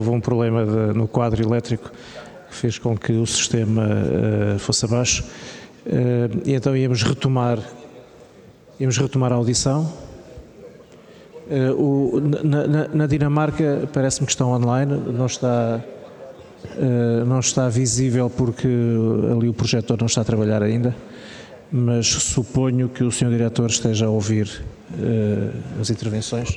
Houve um problema no quadro elétrico que fez com que o sistema fosse abaixo e então íamos retomar a audição. Na Dinamarca parece-me que estão online, não está visível porque ali o projetor não está a trabalhar ainda, mas suponho que o Sr. Diretor esteja a ouvir as intervenções.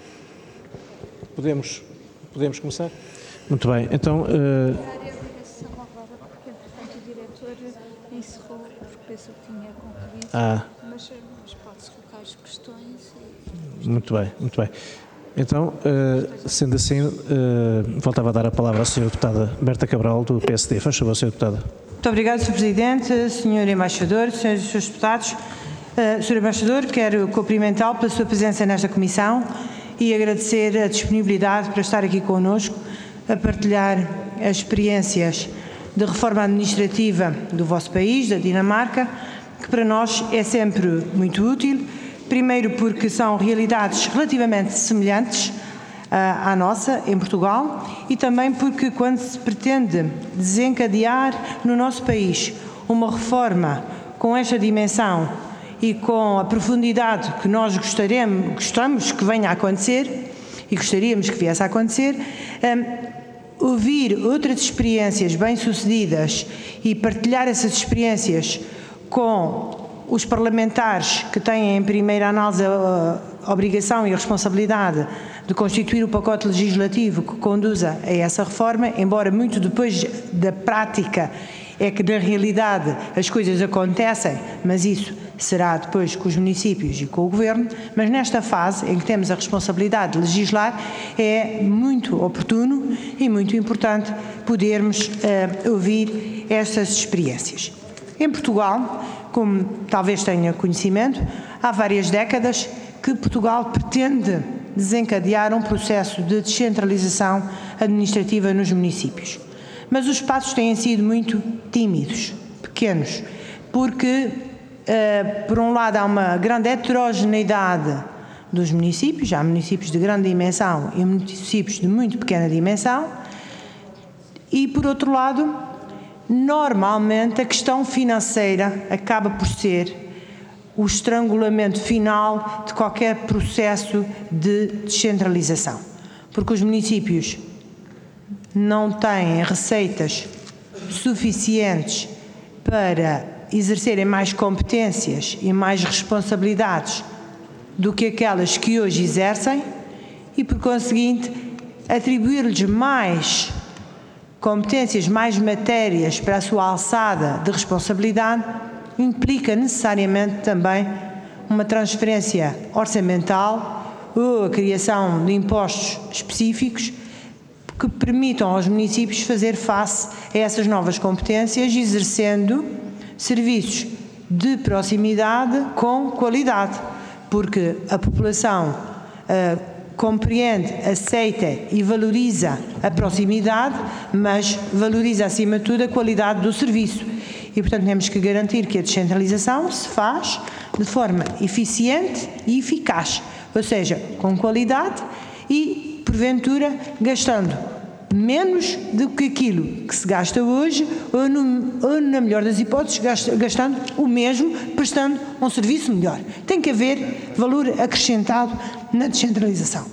Podemos começar? Muito bem, então... A sessão agora, porque entretanto o diretor encerrou, porque pensou que tinha concluído, mas pode-se colocar as questões. Muito bem. Então, sendo assim, voltava a dar a palavra à Sra. Deputada Berta Cabral, do PSD. Faz favor, Sra. Deputada. Muito obrigada, Sr. Presidente, Sr. Embaixador, Srs. e Srs. Deputados. Sr. Embaixador, quero cumprimentá-lo pela sua presença nesta comissão e agradecer a disponibilidade para estar aqui connosco a partilhar as experiências de reforma administrativa do vosso país, da Dinamarca, que para nós é sempre muito útil. Primeiro porque são realidades relativamente semelhantes à nossa, em Portugal, e também porque quando se pretende desencadear no nosso país uma reforma com esta dimensão e com a profundidade que nós gostamos que venha a acontecer e gostaríamos que viesse a acontecer, ouvir outras experiências bem-sucedidas e partilhar essas experiências com os parlamentares que têm em primeira análise a obrigação e a responsabilidade de constituir o pacote legislativo que conduza a essa reforma, embora muito depois da prática é que na realidade as coisas acontecem, mas isso será depois com os municípios e com o Governo, mas nesta fase em que temos a responsabilidade de legislar é muito oportuno e muito importante podermos ouvir estas experiências. Em Portugal, como talvez tenha conhecimento, há várias décadas que Portugal pretende desencadear um processo de descentralização administrativa nos municípios. Mas os passos têm sido muito tímidos, pequenos, porque, por um lado, há uma grande heterogeneidade dos municípios, há municípios de grande dimensão e municípios de muito pequena dimensão, e, por outro lado, normalmente a questão financeira acaba por ser o estrangulamento final de qualquer processo de descentralização, porque os municípios não têm receitas suficientes para exercerem mais competências e mais responsabilidades do que aquelas que hoje exercem e, por conseguinte, atribuir-lhes mais competências, mais matérias para a sua alçada de responsabilidade implica necessariamente também uma transferência orçamental ou a criação de impostos específicos que permitam aos municípios fazer face a essas novas competências, exercendo serviços de proximidade com qualidade, porque a população compreende, aceita e valoriza a proximidade, mas valoriza acima de tudo a qualidade do serviço. E, portanto, temos que garantir que a descentralização se faz de forma eficiente e eficaz, ou seja, com qualidade e, porventura, gastando menos do que aquilo que se gasta hoje ou na melhor das hipóteses, gastando o mesmo, prestando um serviço melhor. Tem que haver valor acrescentado na descentralização.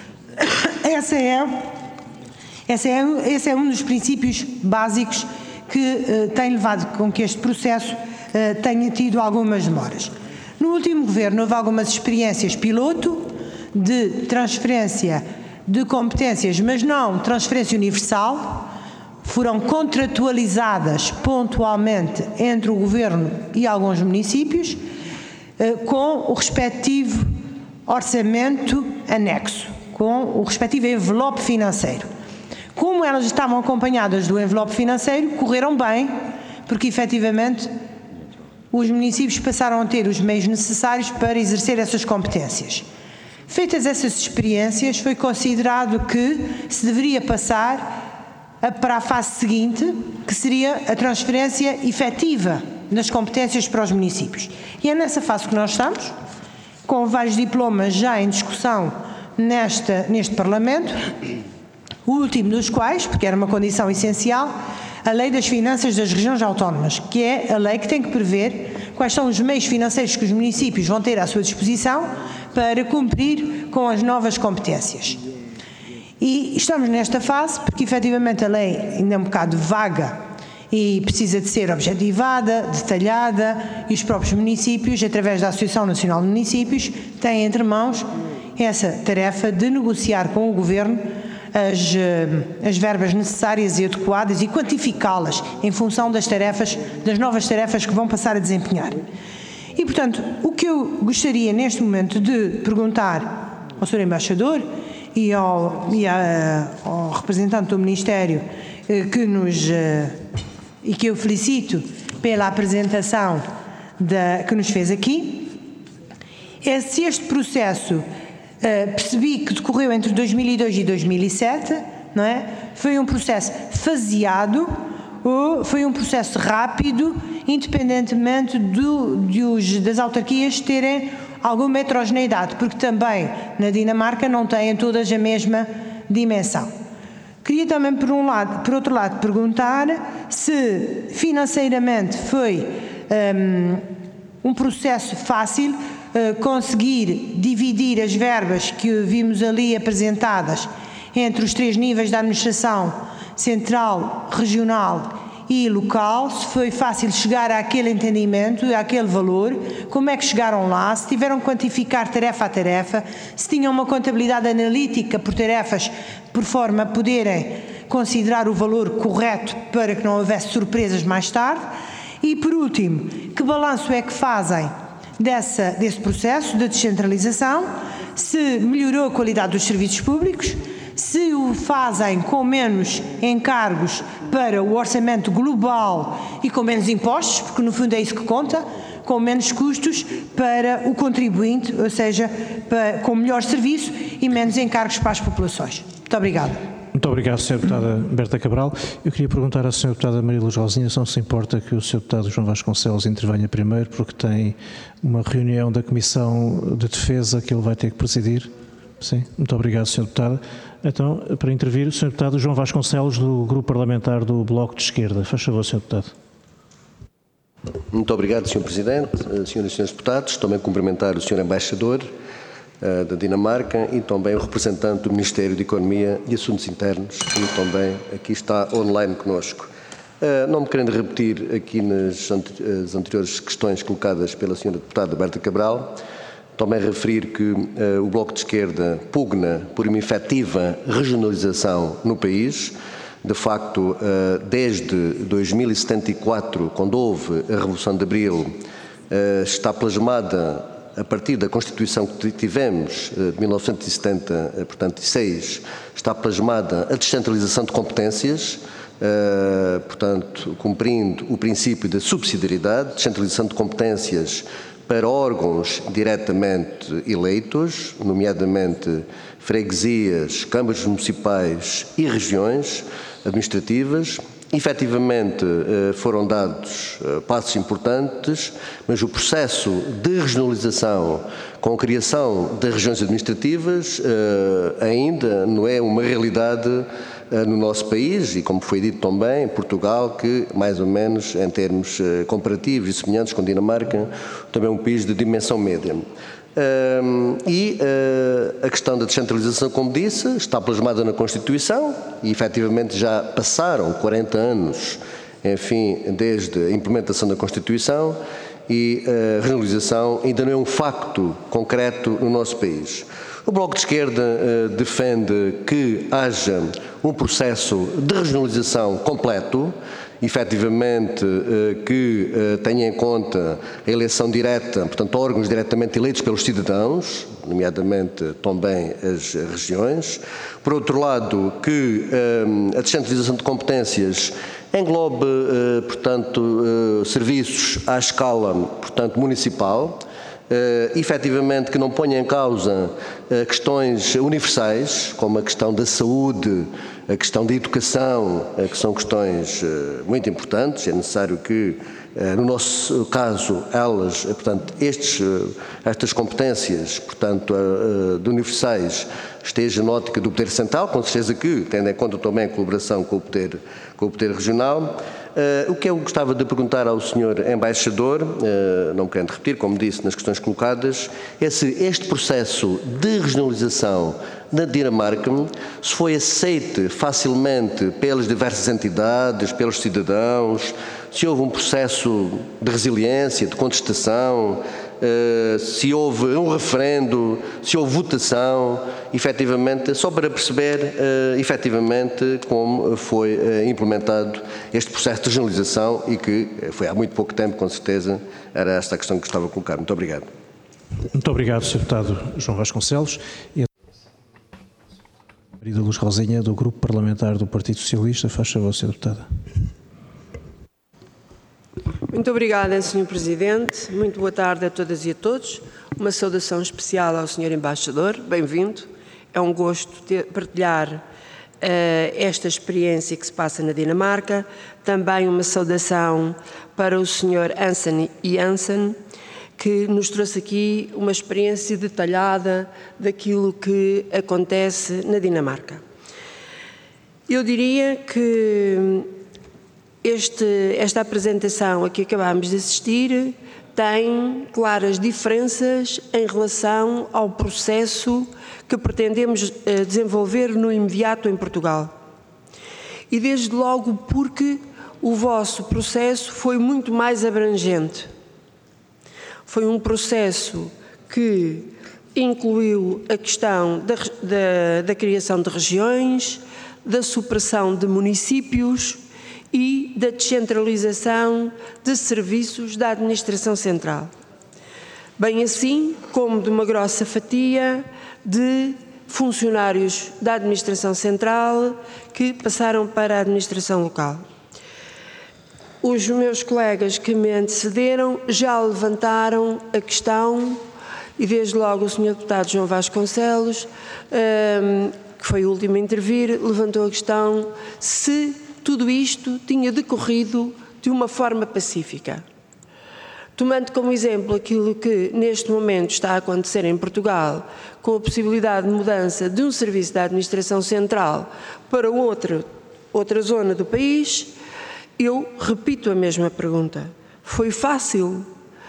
Esse é um dos princípios básicos que tem levado com que este processo tenha tido algumas demoras. No último governo houve algumas experiências piloto de transferência de competências, mas não transferência universal, foram contratualizadas pontualmente entre o Governo e alguns municípios, com o respectivo orçamento anexo, com o respectivo envelope financeiro. Como elas estavam acompanhadas do envelope financeiro, correram bem, porque efetivamente os municípios passaram a ter os meios necessários para exercer essas competências. Feitas essas experiências, foi considerado que se deveria passar para a fase seguinte, que seria a transferência efetiva das competências para os municípios. E é nessa fase que nós estamos, com vários diplomas já em discussão neste Parlamento, O último dos quais, porque era uma condição essencial, a Lei das Finanças das Regiões Autónomas, que é a lei que tem que prever quais são os meios financeiros que os municípios vão ter à sua disposição para cumprir com as novas competências. E estamos nesta fase porque, efetivamente, a lei ainda é um bocado vaga e precisa de ser objetivada, detalhada, e os próprios municípios, através da Associação Nacional de Municípios, têm entre mãos essa tarefa de negociar com o Governo as verbas necessárias e adequadas e quantificá-las em função das novas tarefas que vão passar a desempenhar. E, portanto, o que eu gostaria neste momento de perguntar ao Sr. Embaixador e ao representante do Ministério que eu felicito pela apresentação que nos fez aqui, é se este processo percebi que decorreu entre 2002 e 2007, não é? Foi um processo faseado ou foi um processo rápido, independentemente das autarquias terem alguma heterogeneidade, porque também na Dinamarca não têm todas a mesma dimensão. Queria também, por outro lado, perguntar se financeiramente foi um processo fácil conseguir dividir as verbas que vimos ali apresentadas entre os 3 níveis da administração, central, regional e local, se foi fácil chegar àquele entendimento, àquele valor, como é que chegaram lá, se tiveram que quantificar tarefa a tarefa, se tinham uma contabilidade analítica por tarefas, por forma a poderem considerar o valor correto para que não houvesse surpresas mais tarde. E, por último, que balanço é que fazem desse processo de descentralização, se melhorou a qualidade dos serviços públicos, se o fazem com menos encargos para o orçamento global e com menos impostos, porque no fundo é isso que conta, com menos custos para o contribuinte, ou seja, com melhor serviço e menos encargos para as populações. Muito obrigada. Muito obrigado, Sra. Deputada Berta Cabral. Eu queria perguntar à Sra. Deputada Maria Luz Rosinha se não se importa que o Sr. Deputado João Vasconcelos intervenha primeiro, porque tem uma reunião da Comissão de Defesa que ele vai ter que presidir. Sim, muito obrigado, Sra. Deputada. Então, para intervir, o Sr. Deputado João Vasconcelos, do Grupo Parlamentar do Bloco de Esquerda. Faz favor, Sr. Deputado. Muito obrigado, Sr. Presidente, Sras. e Srs. Deputados. Também cumprimentar o Sr. Embaixador da Dinamarca e também o representante do Ministério da Economia e Assuntos Internos, que também aqui está online conosco. Não me querendo repetir aqui as anteriores questões colocadas pela Sra. Deputada Berta Cabral, também referir que o Bloco de Esquerda pugna por uma efetiva regionalização no país. De facto, desde 2074, quando houve a Revolução de Abril, está plasmada a partir da Constituição que tivemos, de 1970, portanto, 6, está plasmada a descentralização de competências, portanto, cumprindo o princípio da subsidiariedade, descentralização de competências para órgãos diretamente eleitos, nomeadamente freguesias, câmaras municipais e regiões administrativas. Efetivamente foram dados passos importantes, mas o processo de regionalização com a criação das regiões administrativas ainda não é uma realidade no nosso país e, como foi dito também, Portugal, que mais ou menos em termos comparativos e semelhantes com Dinamarca, também é um país de dimensão média. A questão da descentralização, como disse, está plasmada na Constituição e, efetivamente, já passaram 40 anos, enfim, desde a implementação da Constituição e a regionalização ainda não é um facto concreto no nosso país. O Bloco de Esquerda defende que haja um processo de regionalização completo, efetivamente que tenha em conta a eleição direta, portanto órgãos diretamente eleitos pelos cidadãos, nomeadamente também as regiões. Por outro lado, que a descentralização de competências englobe, portanto, serviços à escala, portanto, municipal, efetivamente que não ponha em causa questões universais, como a questão da saúde, a questão da educação, que são questões muito importantes. É necessário que, no nosso caso, elas, portanto, estas competências, portanto, de universais, esteja na ótica do poder central, com certeza que, tendo em conta também a colaboração com o poder regional. O que eu gostava de perguntar ao Sr. Embaixador, não querendo repetir, como disse nas questões colocadas, é se este processo de regionalização na Dinamarca se foi aceite facilmente pelas diversas entidades, pelos cidadãos, se houve um processo de resiliência, de contestação, se houve um referendo, se houve votação, efetivamente, só para perceber efetivamente como foi implementado este processo de regionalização e que foi há muito pouco tempo, com certeza, era esta a questão que gostava de colocar. Muito obrigado. Muito obrigado, Sr. Deputado João Vasconcelos. E a Maria da Luz Rosinha, do Grupo Parlamentar do Partido Socialista. Faz favor, Sra. Deputada. Muito obrigada, Sr. Presidente. Muito boa tarde a todas e a todos. Uma saudação especial ao Sr. Embaixador. Bem-vindo. É um gosto partilhar esta experiência que se passa na Dinamarca. Também uma saudação para o Sr. Hansen Jansen, que nos trouxe aqui uma experiência detalhada daquilo que acontece na Dinamarca. Eu diria que esta apresentação a que acabámos de assistir tem claras diferenças em relação ao processo que pretendemos desenvolver no imediato em Portugal. E desde logo porque o vosso processo foi muito mais abrangente. Foi um processo que incluiu a questão da criação de regiões, da supressão de municípios e da descentralização de serviços da administração central. Bem assim como de uma grossa fatia de funcionários da administração central que passaram para a administração local. Os meus colegas que me antecederam já levantaram a questão, e desde logo o Sr. Deputado João Vasconcelos, que foi o último a intervir, levantou a questão se tudo isto tinha decorrido de uma forma pacífica. Tomando como exemplo aquilo que neste momento está a acontecer em Portugal, com a possibilidade de mudança de um serviço da administração central para outra zona do país, eu repito a mesma pergunta. Foi fácil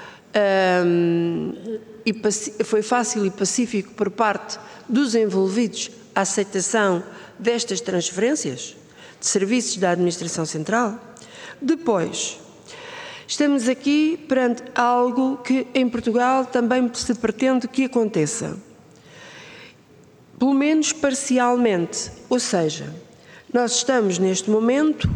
e pacífico por parte dos envolvidos a aceitação destas transferências de serviços da administração central? Depois, estamos aqui perante algo que em Portugal também se pretende que aconteça. Pelo menos parcialmente, ou seja, nós estamos neste momento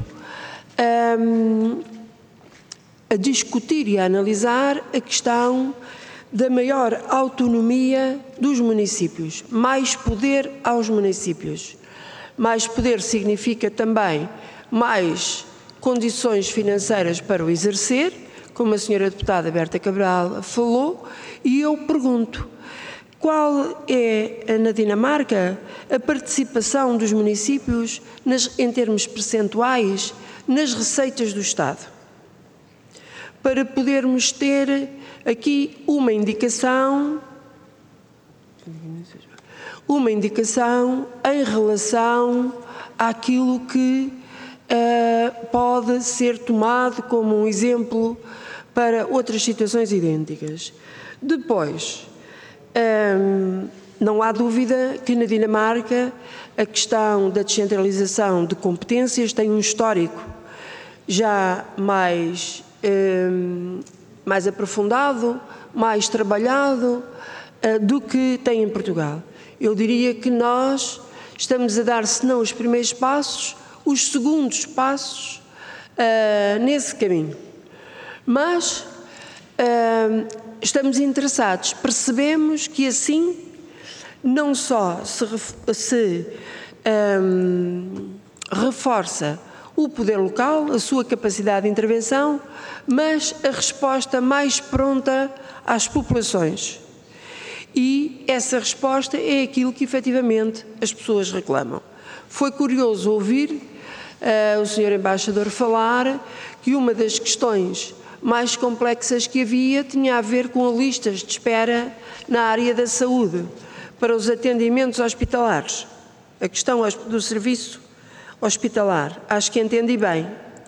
a discutir e a analisar a questão da maior autonomia dos municípios, mais poder aos municípios. Mais poder significa também mais condições financeiras para o exercer, como a Sra. Deputada Berta Cabral falou, e eu pergunto, qual é, na Dinamarca, a participação dos municípios em termos percentuais nas receitas do Estado? Para podermos ter aqui uma indicação em relação àquilo que pode ser tomado como um exemplo para outras situações idênticas. Depois, não há dúvida que na Dinamarca a questão da descentralização de competências tem um histórico já mais aprofundado, mais trabalhado do que tem em Portugal. Eu diria que nós estamos a dar, se não os primeiros passos, os segundos passos nesse caminho. Mas estamos interessados, percebemos que assim não só se reforça o poder local, a sua capacidade de intervenção, mas a resposta mais pronta às populações. e essa resposta é aquilo que efetivamente as pessoas reclamam. Foi curioso ouvir o Sr. Embaixador falar que uma das questões mais complexas que havia tinha a ver com listas de espera na área da saúde para os atendimentos hospitalares, a questão do serviço hospitalar. Acho que entendi bem.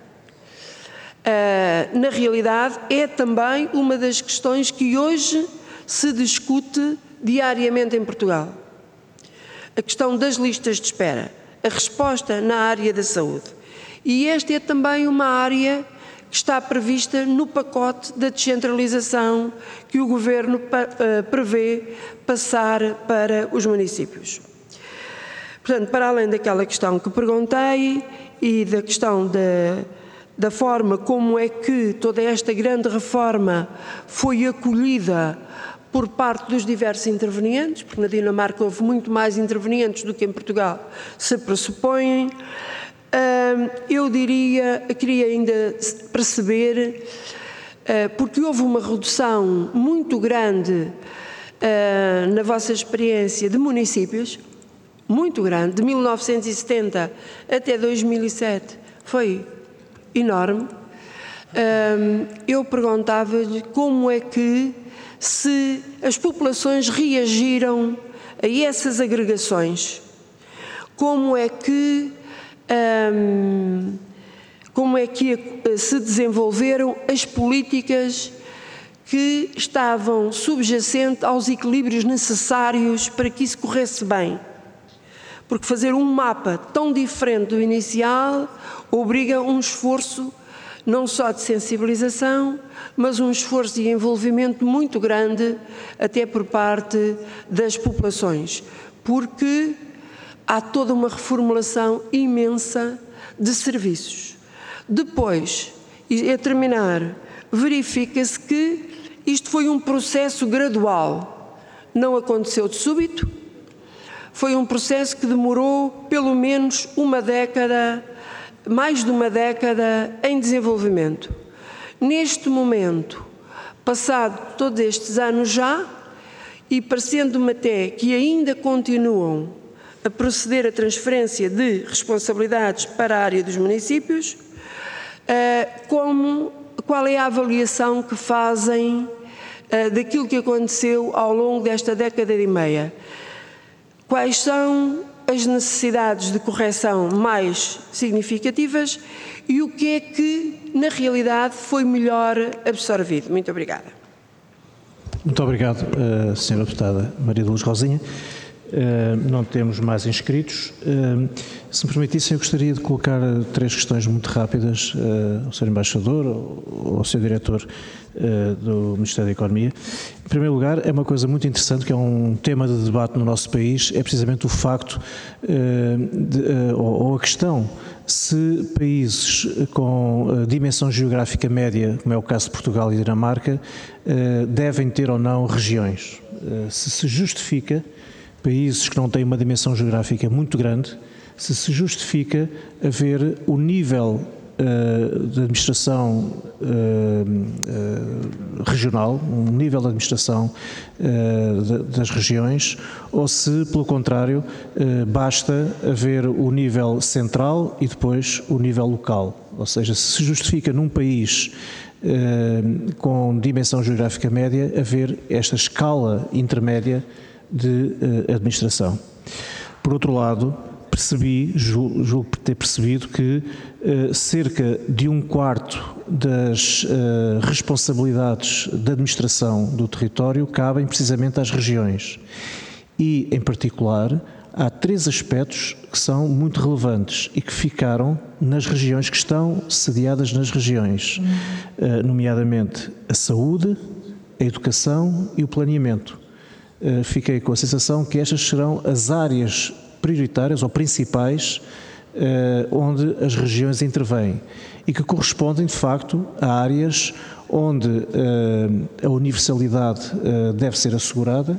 Na realidade, é também uma das questões que hoje se discute diariamente em Portugal. A questão das listas de espera, a resposta na área da saúde. E esta é também uma área que está prevista no pacote da descentralização que o Governo prevê passar para os municípios. Portanto, para além daquela questão que perguntei e da questão da forma como é que toda esta grande reforma foi acolhida por parte dos diversos intervenientes, porque na Dinamarca houve muito mais intervenientes do que em Portugal se pressupõem, eu queria ainda perceber, porque houve uma redução muito grande na vossa experiência de municípios, muito grande, de 1970 até 2007, foi enorme. Eu perguntava-lhe como é que se as populações reagiram a essas agregações, como é que se desenvolveram as políticas que estavam subjacentes aos equilíbrios necessários para que isso corresse bem. Porque fazer um mapa tão diferente do inicial obriga um esforço não só de sensibilização, mas um esforço de envolvimento muito grande até por parte das populações, porque há toda uma reformulação imensa de serviços. Depois, e a terminar, verifica-se que isto foi um processo gradual, não aconteceu de súbito, foi um processo que demorou pelo menos uma década, mais de uma década em desenvolvimento. Neste momento, passado todos estes anos já, e parecendo-me até que ainda continuam a proceder a transferência de responsabilidades para a área dos municípios, qual é a avaliação que fazem daquilo que aconteceu ao longo desta década e meia? Quais são as necessidades de correção mais significativas e o que é que, na realidade, foi melhor absorvido? Muito obrigada. Muito obrigado, Sra. Deputada Maria de Luz Rosinha. Não temos mais inscritos. Se me permitissem, eu gostaria de colocar 3 questões muito rápidas ao Sr. Embaixador ou ao Sr. Diretor do Ministério da Economia. Em primeiro lugar, é uma coisa muito interessante, que é um tema de debate no nosso país, é precisamente o facto, ou a questão, se países com dimensão geográfica média, como é o caso de Portugal e Dinamarca, devem ter ou não regiões. Se justifica países que não têm uma dimensão geográfica muito grande, se justifica haver o nível de administração regional, um nível de administração das regiões, ou se, pelo contrário, basta haver o nível central e depois o nível local. Ou seja, se justifica num país com dimensão geográfica média haver esta escala intermédia de administração. Por outro lado, julgo ter percebido que cerca de 1/4 das responsabilidades da administração do território cabem precisamente às regiões. E, em particular, há 3 aspectos que são muito relevantes e que ficaram nas regiões, que estão sediadas nas regiões, nomeadamente a saúde, a educação e o planeamento. Fiquei com a sensação que estas serão as áreas prioritárias ou principais onde as regiões intervêm e que correspondem, de facto, a áreas onde a universalidade deve ser assegurada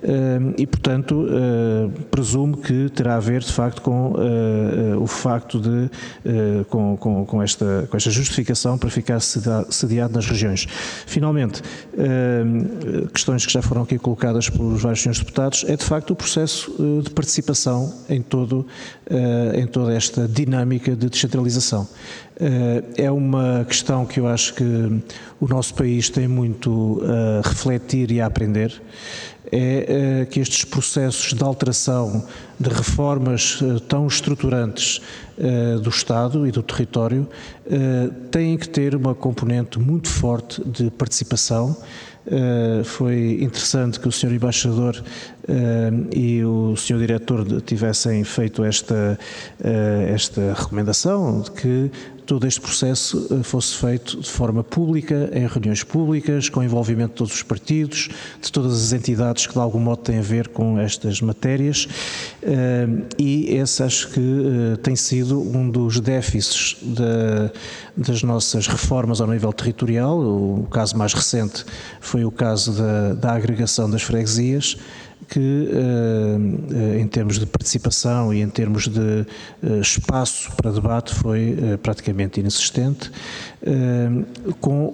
e, portanto, presumo que terá a ver, de facto, com o facto de, com esta justificação para ficar sediado nas regiões. Finalmente, questões que já foram aqui colocadas pelos vários senhores deputados, é de facto o processo de participação em toda esta dinâmica de descentralização. É uma questão que eu acho que o nosso país tem muito a refletir e a aprender, é que estes processos de alteração, de reformas tão estruturantes do Estado e do território, têm que ter uma componente muito forte de participação. Foi interessante que o Sr. Embaixador e o Sr. Diretor tivessem feito esta recomendação de que todo este processo fosse feito de forma pública, em reuniões públicas, com envolvimento de todos os partidos, de todas as entidades que de algum modo têm a ver com estas matérias, e esse acho que tem sido um dos déficits das nossas reformas ao nível territorial. O caso mais recente foi o caso da agregação das freguesias, que em termos de participação e em termos de espaço para debate foi praticamente inexistente, com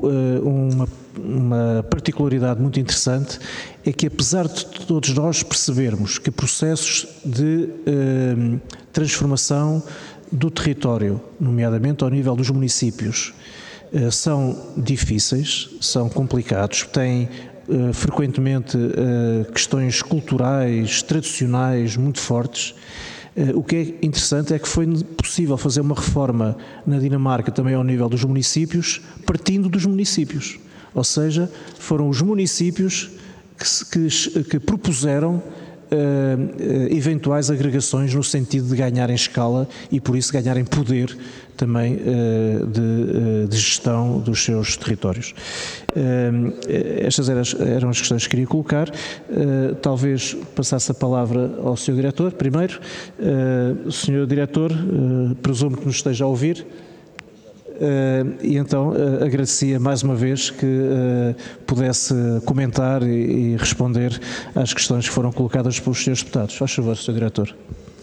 uma particularidade muito interessante, é que apesar de todos nós percebermos que processos de transformação do território, nomeadamente ao nível dos municípios, são difíceis, são complicados, têm frequentemente questões culturais, tradicionais muito fortes. O que é interessante é que foi possível fazer uma reforma na Dinamarca também ao nível dos municípios, partindo dos municípios. Ou seja, foram os municípios que propuseram eventuais agregações no sentido de ganharem escala e por isso ganharem poder também de gestão dos seus territórios. Estas eram as questões que queria colocar. Talvez passasse a palavra ao Sr. Diretor primeiro. Sr. Diretor, presumo que nos esteja a ouvir. E então agradecia mais uma vez que pudesse comentar e responder às questões que foram colocadas pelos senhores deputados. Faz favor, Sr. Diretor.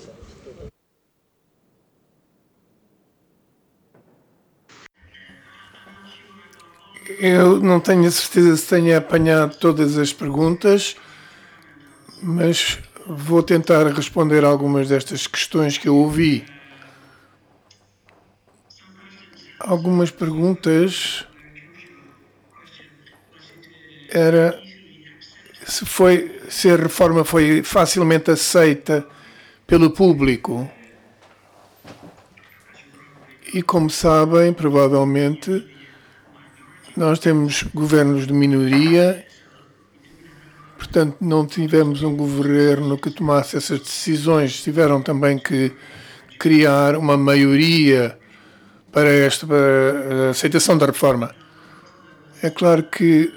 Eu não tenho a certeza se tenho apanhado todas as perguntas, mas vou tentar responder algumas destas questões que eu ouvi. Algumas perguntas era se a reforma foi facilmente aceita pelo público. E como sabem, provavelmente, nós temos governos de minoria, portanto não tivemos um governo que tomasse essas decisões, tiveram também que criar uma maioria para a aceitação da reforma. É claro que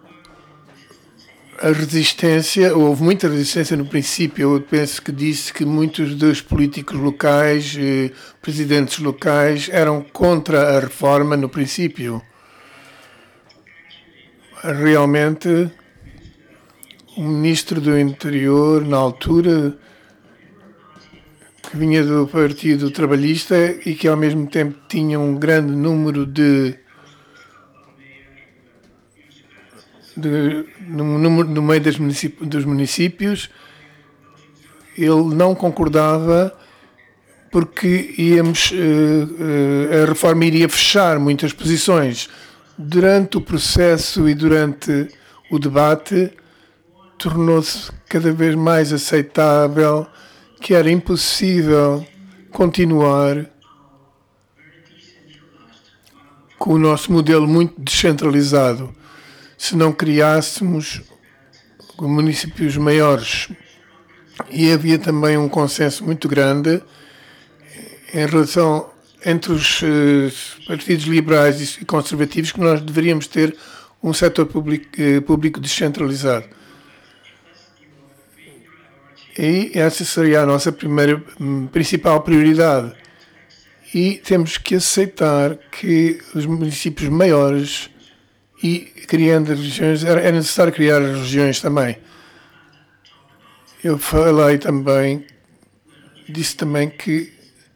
a resistência, houve muita resistência no princípio. Eu penso que disse que muitos dos políticos locais, presidentes locais, eram contra a reforma no princípio. Realmente, o ministro do Interior, na altura, que vinha do Partido Trabalhista e que ao mesmo tempo tinha um grande número no meio dos municípios, ele não concordava porque a reforma iria fechar muitas posições. Durante o processo e durante o debate, tornou-se cada vez mais aceitável que era impossível continuar com o nosso modelo muito descentralizado se não criássemos municípios maiores. E havia também um consenso muito grande em relação entre os partidos liberais e conservativos que nós deveríamos ter um setor público descentralizado. E essa seria a nossa principal prioridade. E temos que aceitar que os municípios maiores, e criando as regiões, é necessário criar as regiões também. Eu falei também, disse também que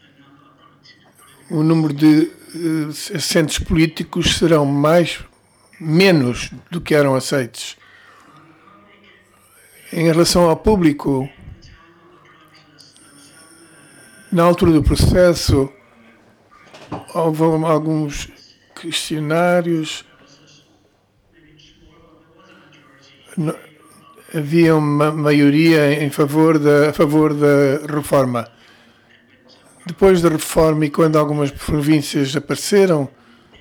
o número de assentos políticos serão menos do que eram aceitos. Em relação ao público, na altura do processo, houve alguns questionários, havia uma maioria a favor da reforma. Depois da reforma e quando algumas províncias apareceram,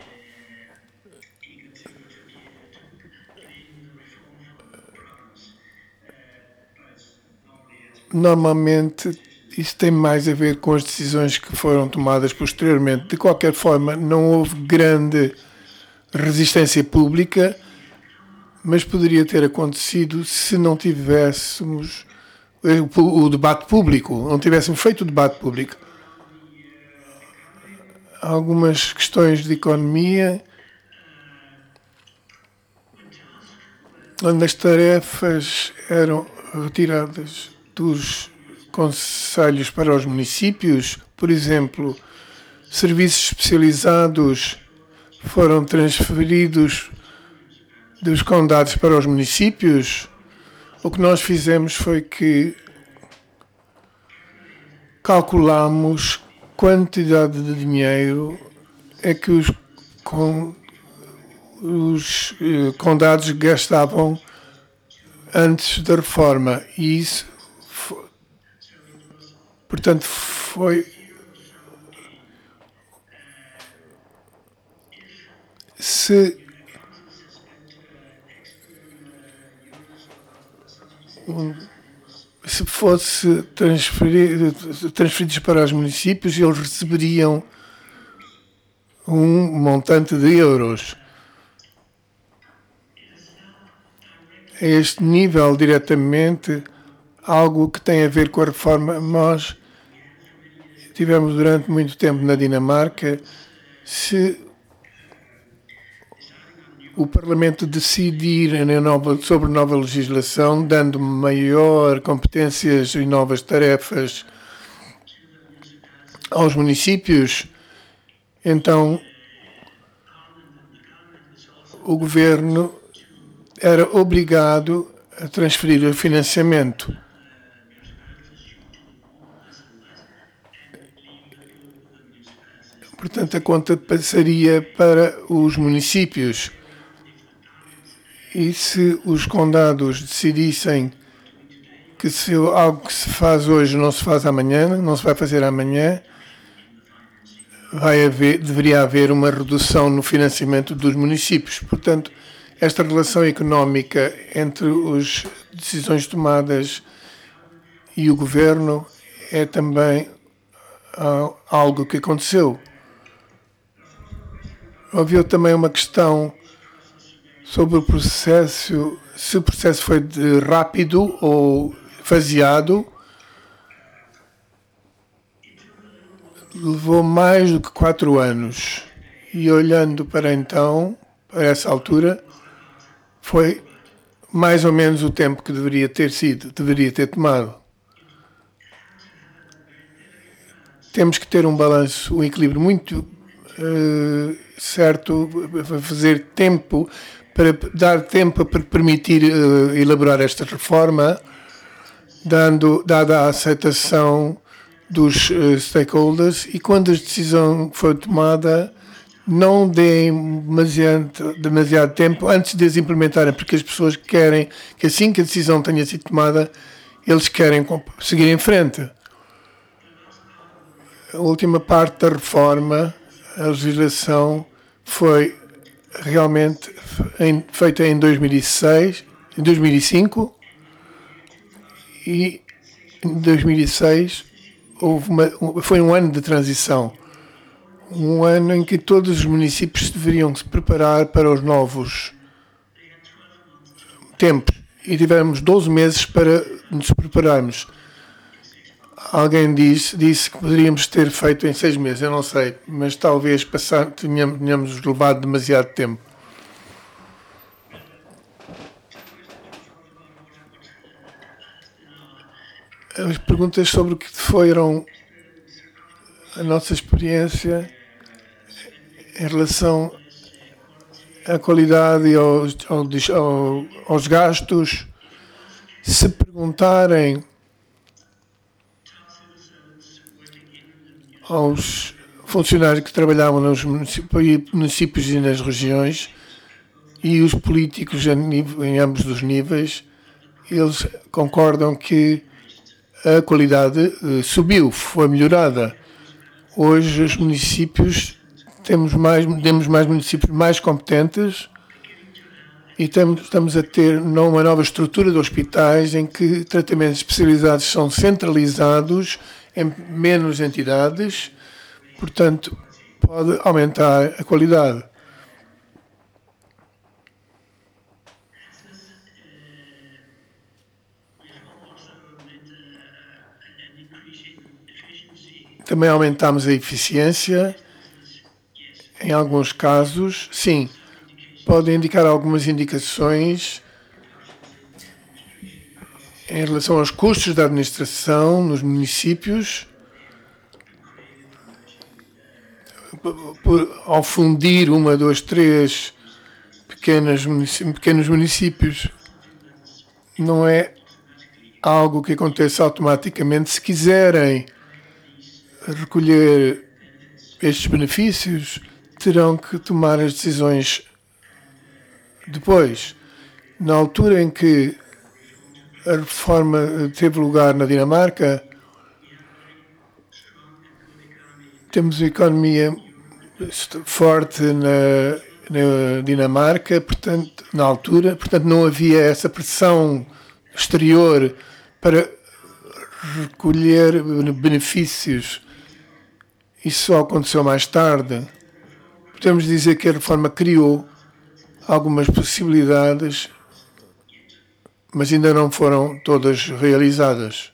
normalmente isso tem mais a ver com as decisões que foram tomadas posteriormente. De qualquer forma, não houve grande resistência pública, mas poderia ter acontecido se não tivéssemos o debate público, não tivéssemos feito o debate público. Algumas questões de economia, onde as tarefas eram retiradas dos conselhos para os municípios, por exemplo, serviços especializados foram transferidos dos condados para os municípios. O que nós fizemos foi que calculamos quantidade de dinheiro é que os condados gastavam antes da reforma e isso portanto foi se fosse transferidos para os municípios, eles receberiam um montante de euros. A este nível, diretamente, algo que tem a ver com a reforma. Nós tivemos durante muito tempo na Dinamarca, se o Parlamento decidir sobre nova legislação, dando maior competências e novas tarefas aos municípios, então o governo era obrigado a transferir o financiamento. Portanto, a conta passaria para os municípios. E se os condados decidissem que se algo que se faz hoje não se faz amanhã, não se vai fazer amanhã, deveria haver uma redução no financiamento dos municípios. Portanto, esta relação económica entre as decisões tomadas e o governo é também algo que aconteceu. Havia também uma questão sobre o processo, se o processo foi rápido ou faseado. Levou mais do que 4 anos. E olhando para essa altura, foi mais ou menos o tempo que deveria ter tomado. Temos que ter um balanço, um equilíbrio muito certo, para fazer tempo, para dar tempo para permitir elaborar esta reforma, dada a aceitação dos stakeholders, e quando a decisão for tomada, não deem demasiado tempo antes de as implementarem, porque as pessoas querem que assim que a decisão tenha sido tomada, eles querem seguir em frente. A última parte da reforma, a legislação, foi realmente feita em 2005, e em 2006 foi um ano de transição, um ano em que todos os municípios deveriam se preparar para os novos tempos, e tivemos 12 meses para nos prepararmos. Alguém disse que poderíamos ter feito em 6 meses, eu não sei, mas talvez tenhamos levado demasiado tempo. as perguntas sobre o que foram a nossa experiência em relação à qualidade e aos gastos. Se perguntarem aos funcionários que trabalhavam nos municípios e nas regiões e os políticos em ambos os níveis, eles concordam que a qualidade subiu, foi melhorada. Hoje os municípios temos mais municípios mais competentes e estamos a ter uma nova estrutura de hospitais em que tratamentos especializados são centralizados em menos entidades, portanto pode aumentar a qualidade. Também aumentamos a eficiência. Em alguns casos, sim, podem indicar algumas indicações em relação aos custos da administração nos municípios, ao fundir 1, 2, 3 pequenos municípios. Não é algo que aconteça automaticamente. Se quiserem recolher estes benefícios, terão que tomar as decisões depois. Na altura em que a reforma teve lugar na Dinamarca, temos uma economia forte na Dinamarca, portanto, na altura, portanto não havia essa pressão exterior para recolher benefícios. Isso só aconteceu mais tarde. Podemos dizer que a reforma criou algumas possibilidades, mas ainda não foram todas realizadas.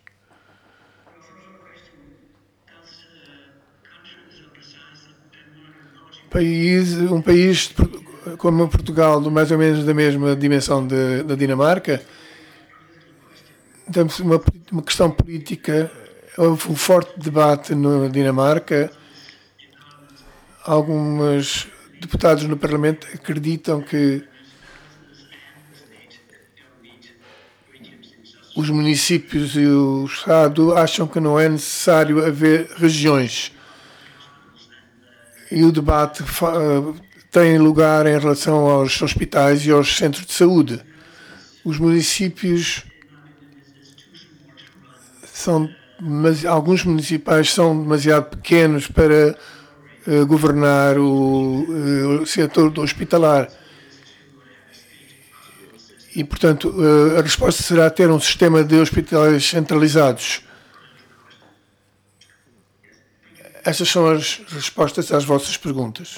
Um país como Portugal, mais ou menos da mesma dimensão da Dinamarca, temos uma questão política. Houve um forte debate na Dinamarca. Alguns deputados no Parlamento acreditam que os municípios e o Estado acham que não é necessário haver regiões. E o debate tem lugar em relação aos hospitais e aos centros de saúde. Os municípios alguns municipais são demasiado pequenos para governar o setor hospitalar. E, portanto, a resposta será ter um sistema de hospitais centralizados. Estas são as respostas às vossas perguntas.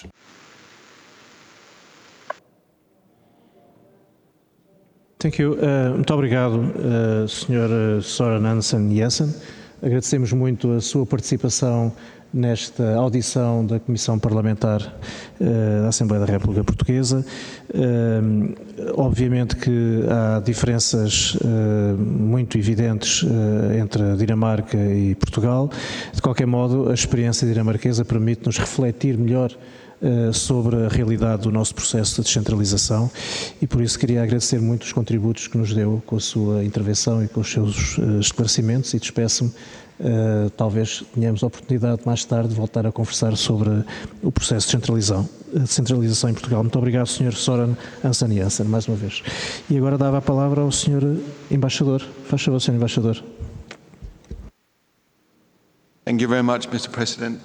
Thank you. Muito obrigado, Sr. Søren Hansen Jensen. Agradecemos muito a sua participação nesta audição da Comissão Parlamentar da Assembleia da República Portuguesa. Obviamente que há diferenças muito evidentes entre a Dinamarca e Portugal. De qualquer modo, a experiência dinamarquesa permite-nos refletir melhor sobre a realidade do nosso processo de descentralização e por isso queria agradecer muito os contributos que nos deu com a sua intervenção e com os seus esclarecimentos e despeço-me. Talvez tenhamos a oportunidade mais tarde de voltar a conversar sobre o processo de descentralização em Portugal. Muito obrigado, Sr. Søren Hansen Jensen, mais uma vez. E agora dava a palavra ao Sr. Embaixador. Faz favor, Sr. Embaixador. Thank you very much, Mr. President.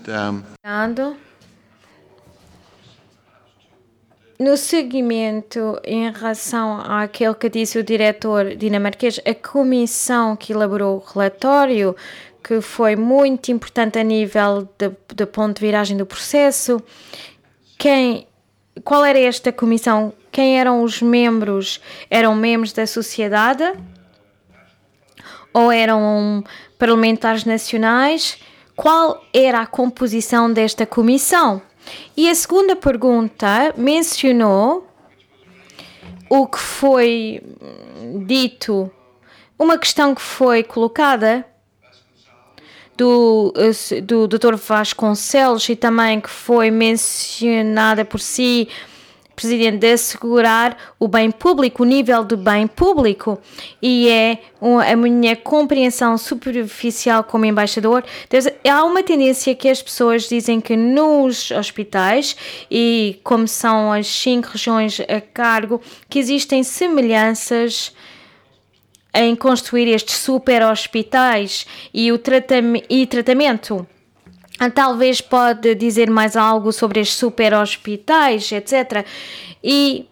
No seguimento, em relação àquilo que disse o diretor dinamarquês, a comissão que elaborou o relatório, que foi muito importante a nível de ponto de viragem do processo, qual era esta comissão? Quem eram os membros? Eram membros da sociedade? Ou eram parlamentares nacionais? Qual era a composição desta comissão? E a segunda pergunta mencionou o que foi dito, uma questão que foi colocada do Dr. Vasconcelos e também que foi mencionada por si, Presidente, de assegurar o bem público, o nível do bem público, e a minha compreensão superficial como embaixador, há uma tendência que as pessoas dizem que nos hospitais, e como são as 5 regiões a cargo, que existem semelhanças em construir estes super hospitais e o tratamento. Talvez pode dizer mais algo sobre estes super hospitais, etc. E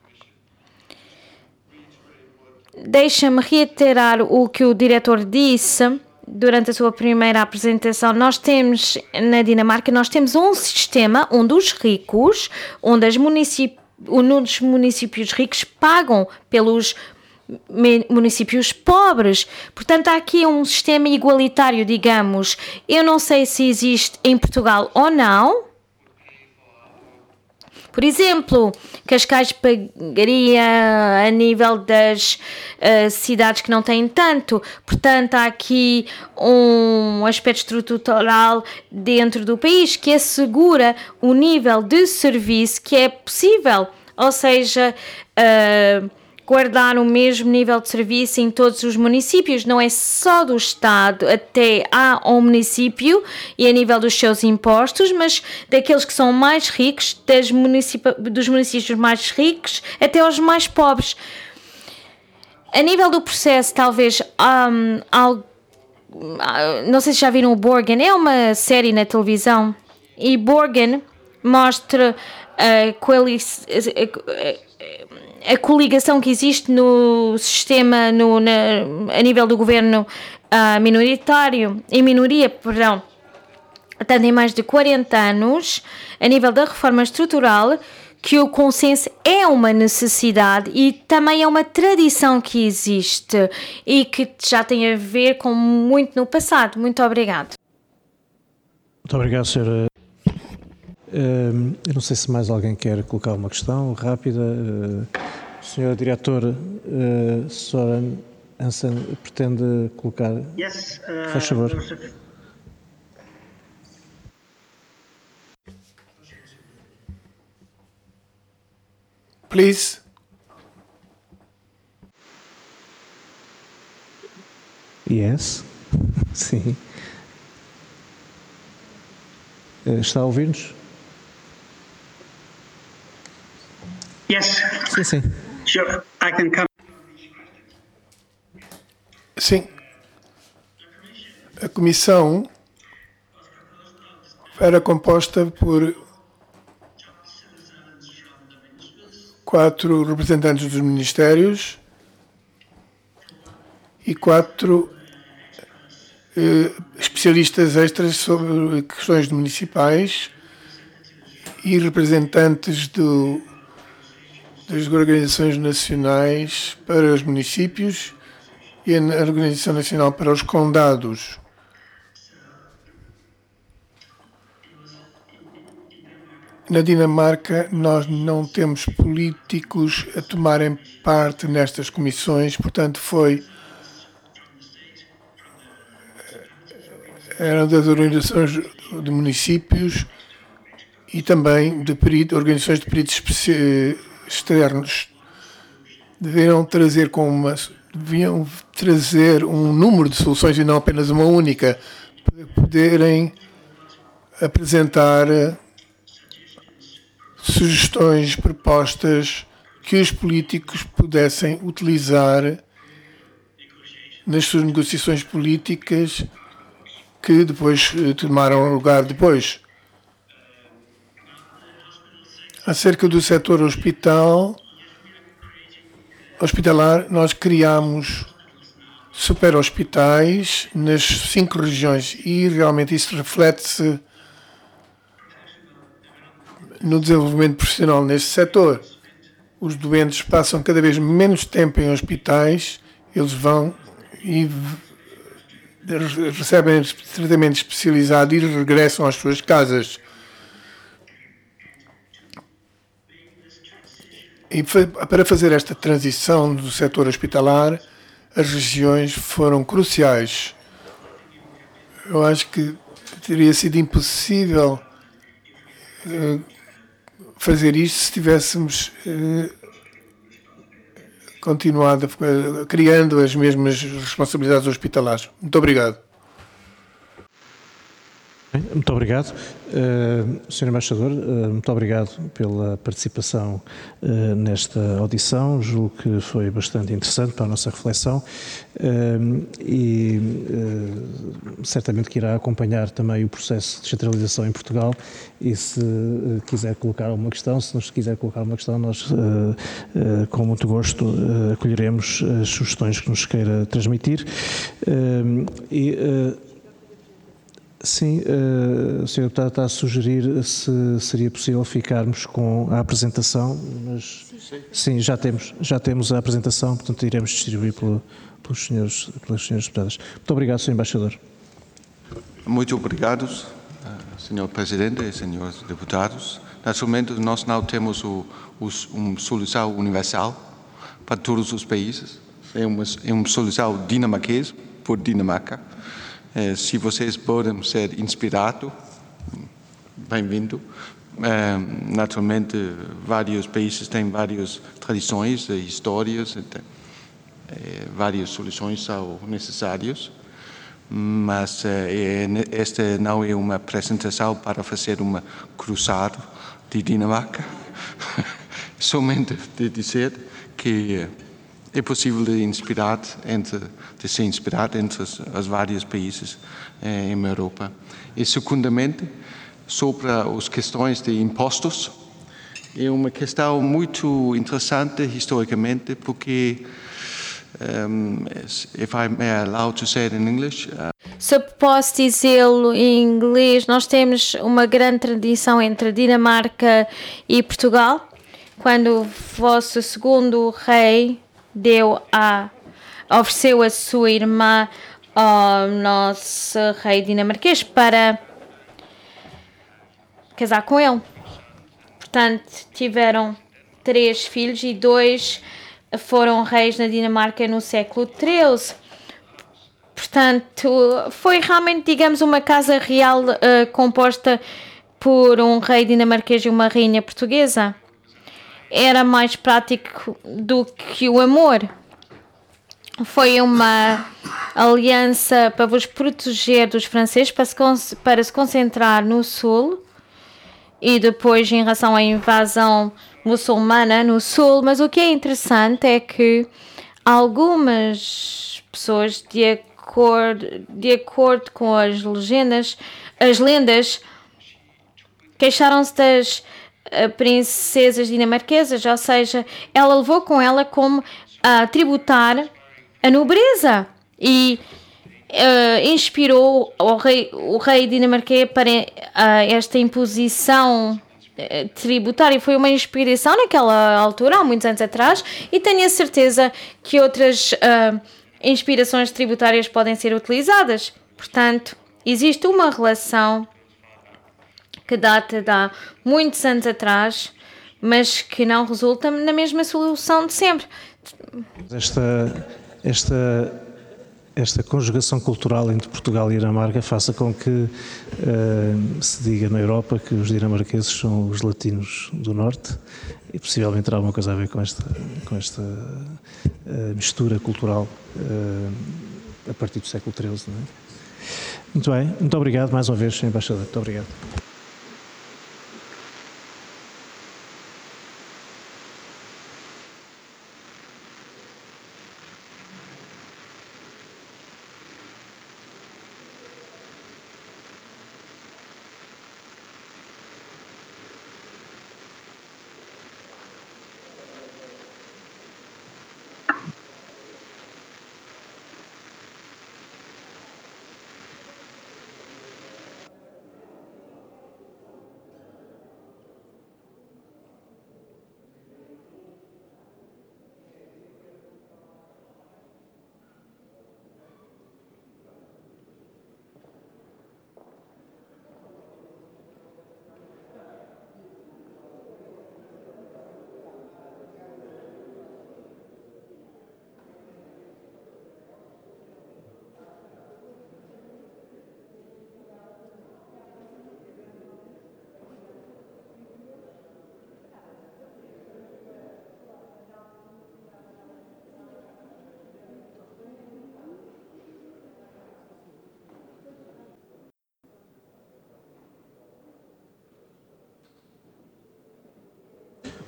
deixa-me reiterar o que o diretor disse durante a sua primeira apresentação. Nós temos, na Dinamarca, um sistema onde os ricos, onde os municípios ricos pagam pelos municípios pobres. Portanto, há aqui um sistema igualitário, digamos. Eu não sei se existe em Portugal ou não. Por exemplo, Cascais pagaria a nível das cidades que não têm tanto. Portanto, há aqui um aspecto estrutural dentro do país que assegura o nível de serviço que é possível. Ou seja, guardar o mesmo nível de serviço em todos os municípios, não é só do Estado até ao município e a nível dos seus impostos, mas daqueles que são mais ricos, dos municípios mais ricos até aos mais pobres. A nível do processo, talvez, não sei se já viram o Borgen, é uma série na televisão, e Borgen mostra a coligação que existe no sistema, a nível do governo minoritário, em minoria, perdão, tanto em mais de 40 anos, a nível da reforma estrutural, que o consenso é uma necessidade e também é uma tradição que existe e que já tem a ver com muito no passado. Muito obrigado. Muito obrigado, Sra. Eu não sei se mais alguém quer colocar uma questão rápida. Senhora Diretora, Soren Hansen, pretende colocar? Yes, faz favor. Please. Yes. Sim. Está a ouvir-nos? Yes. Sim, sim. Sure, I can come. Sim. A comissão era composta por 4 representantes dos ministérios e 4 especialistas extras sobre questões municipais e representantes das organizações nacionais para os municípios e a Organização Nacional para os Condados. Na Dinamarca, nós não temos políticos a tomarem parte nestas comissões, portanto, eram das organizações de municípios e também de organizações de peritos externos. Deviam trazer um número de soluções e não apenas uma única, para poderem apresentar sugestões, propostas que os políticos pudessem utilizar nas suas negociações políticas que depois tomaram lugar depois. Acerca do setor hospitalar, nós criamos super hospitais nas 5 regiões e realmente isso reflete-se no desenvolvimento profissional neste setor. Os doentes passam cada vez menos tempo em hospitais, eles vão e recebem tratamento especializado e regressam às suas casas. E para fazer esta transição do setor hospitalar, as regiões foram cruciais. Eu acho que teria sido impossível fazer isto se tivéssemos continuado criando as mesmas responsabilidades hospitalares. Muito obrigado. Muito obrigado. Sr. Embaixador, muito obrigado pela participação nesta audição. Julgo que foi bastante interessante para a nossa reflexão e certamente que irá acompanhar também o processo de descentralização em Portugal e se quiser colocar alguma questão, se nos quiser colocar alguma questão, nós com muito gosto acolheremos as sugestões que nos queira transmitir. Sim, o Sr. Deputado está a sugerir se seria possível ficarmos com a apresentação, mas sim, já temos a apresentação, portanto iremos distribuir pelos senhores deputados. Muito obrigado, Sr. Embaixador. Muito obrigado, Sr. Presidente e senhores deputados. Naturalmente, nós não temos uma solução universal para todos os países. É uma solução dinamarquesa por Dinamarca. Se vocês podem ser inspirados, bem-vindo. Naturalmente, vários países têm várias tradições e histórias, várias soluções são necessárias, mas esta não é uma apresentação para fazer uma cruzada de Dinamarca. Somente de dizer que é possível de se inspirar entre os vários países em Europa. E, segundamente, sobre as questões de impostos, é uma questão muito interessante historicamente, porque, if I may allow to say it in English, se posso dizê-lo em inglês, nós temos uma grande tradição entre Dinamarca e Portugal. Quando o vosso segundo rei ofereceu a sua irmã ao nosso rei dinamarquês para casar com ele. Portanto, tiveram 3 filhos e 2 foram reis na Dinamarca no século XIII. Portanto, foi realmente, digamos, uma casa real composta por um rei dinamarquês e uma rainha portuguesa. Era mais prático do que o amor. Foi uma aliança para vos proteger dos franceses, para se concentrar no sul e depois em relação à invasão muçulmana no sul. Mas o que é interessante é que algumas pessoas, de acordo com as lendas, queixaram-se das princesas dinamarquesas, ou seja, ela levou com ela como a tributar a nobreza e inspirou o rei dinamarquês para esta imposição tributária. Foi uma inspiração naquela altura, há muitos anos atrás, e tenho a certeza que outras inspirações tributárias podem ser utilizadas. Portanto, existe uma relação que data de há muitos anos atrás, mas que não resulta na mesma solução de sempre. Esta conjugação cultural entre Portugal e Dinamarca faça com que se diga na Europa que os dinamarqueses são os latinos do norte e possivelmente terá alguma coisa a ver com esta mistura cultural a partir do século XIII, não é? Muito bem, muito obrigado mais uma vez, Sr. Embaixador. Muito obrigado.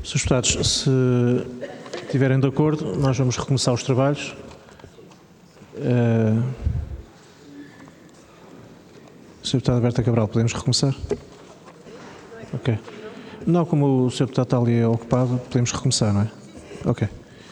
Senhores deputados, se estiverem de acordo, nós vamos recomeçar os trabalhos. Sr. Deputado Berta Cabral, podemos recomeçar? Ok. Não, como o Sr. Deputado está ali ocupado, podemos recomeçar, não é? Ok.